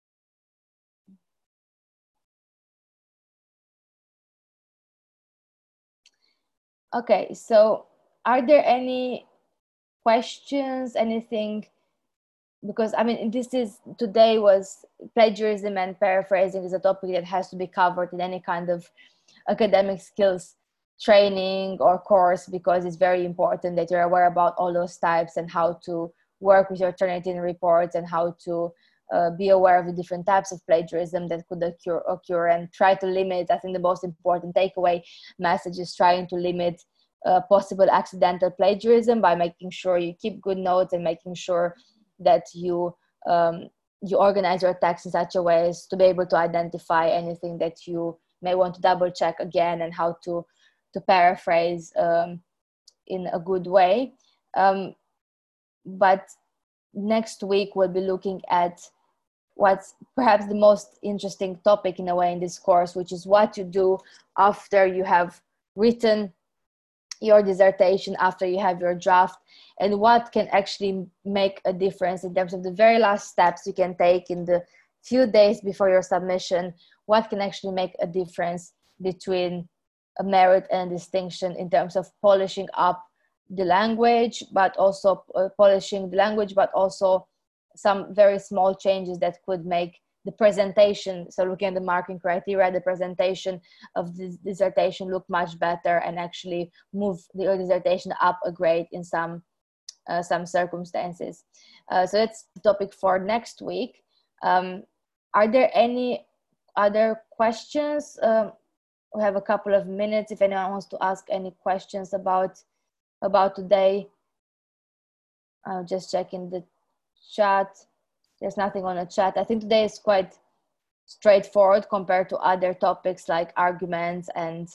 Okay, so are there any questions, anything? Because I mean, this is, today was plagiarism and paraphrasing is a topic that has to be covered in any kind of academic skills training or course, because it's very important that you're aware about all those types and how to work with your Turnitin reports, and how to uh, be aware of the different types of plagiarism that could occur, occur and try to limit. I think the most important takeaway message is trying to limit uh, possible accidental plagiarism by making sure you keep good notes, and making sure that you um, you organize your text in such a way as to be able to identify anything that you may want to double check again, and how to to paraphrase um, in a good way. Um, but next week we'll be looking at what's perhaps the most interesting topic in a way in this course, which is what you do after you have written your dissertation, after you have your draft, and what can actually make a difference in terms of the very last steps you can take in the few days before your submission. What can actually make a difference between a merit and a distinction in terms of polishing up the language, but also uh, polishing the language, but also some very small changes that could make the presentation, so looking at the marking criteria, the presentation of this dissertation look much better, and actually move the dissertation up a grade in some uh, some circumstances. Uh, so that's the topic for next week. Um, are there any other questions? Um, we have a couple of minutes if anyone wants to ask any questions about about today. I'll just check in the chat. There's nothing on the chat. I think today is quite straightforward compared to other topics like arguments and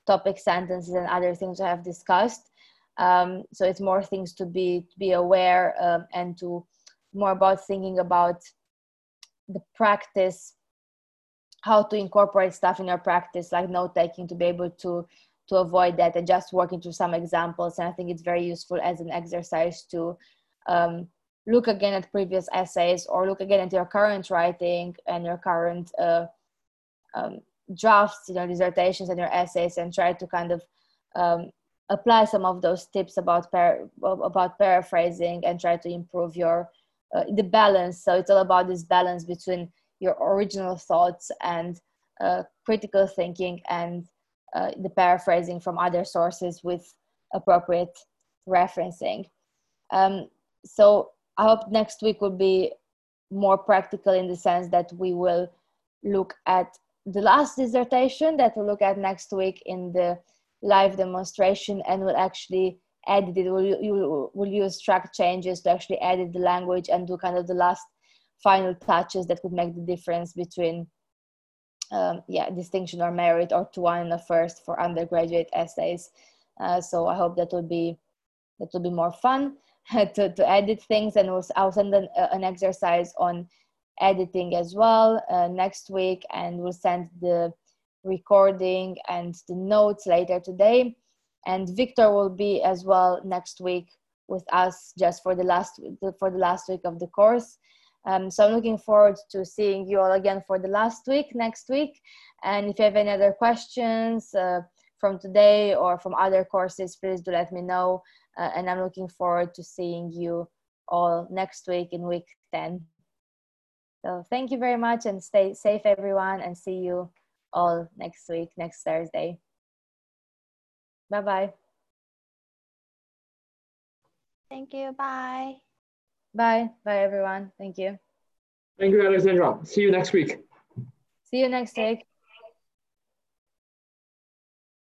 topic sentences and other things I have discussed. Um, so it's more things to be to be aware um, and to more about thinking about the practice, how to incorporate stuff in your practice, like note taking, to be able to to avoid that, and just working through some examples. And I think it's very useful as an exercise to um, look again at previous essays, or look again at your current writing and your current uh, um, drafts, you know, dissertations and your essays, and try to kind of um, apply some of those tips about par about paraphrasing, and try to improve your uh, the balance. So it's all about this balance between your original thoughts and uh, critical thinking, and uh, the paraphrasing from other sources with appropriate referencing. Um, so I hope next week will be more practical, in the sense that we will look at the last dissertation that we'll look at next week in the live demonstration, and we'll actually edit it. We'll, you, we'll use track changes to actually edit the language and do kind of the last final touches that could make the difference between um, yeah, distinction or merit, or to one and a first for undergraduate essays. Uh, so I hope that will be that will be more fun to, to edit things, and we'll, I'll send an, uh, an exercise on editing as well uh, next week, and we'll send the recording and the notes later today. And Victor will be as well next week with us, just for the last for the last week of the course. Um, so I'm looking forward to seeing you all again for the last week, next week. And if you have any other questions uh, from today or from other courses, please do let me know. Uh, and I'm looking forward to seeing you all next week in week ten. So thank you very much, and stay safe, everyone, and see you all next week, next Thursday. Bye-bye. Thank you. Bye. Bye. Bye, everyone. Thank you. Thank you, Alexandra. See you next week. See you next week.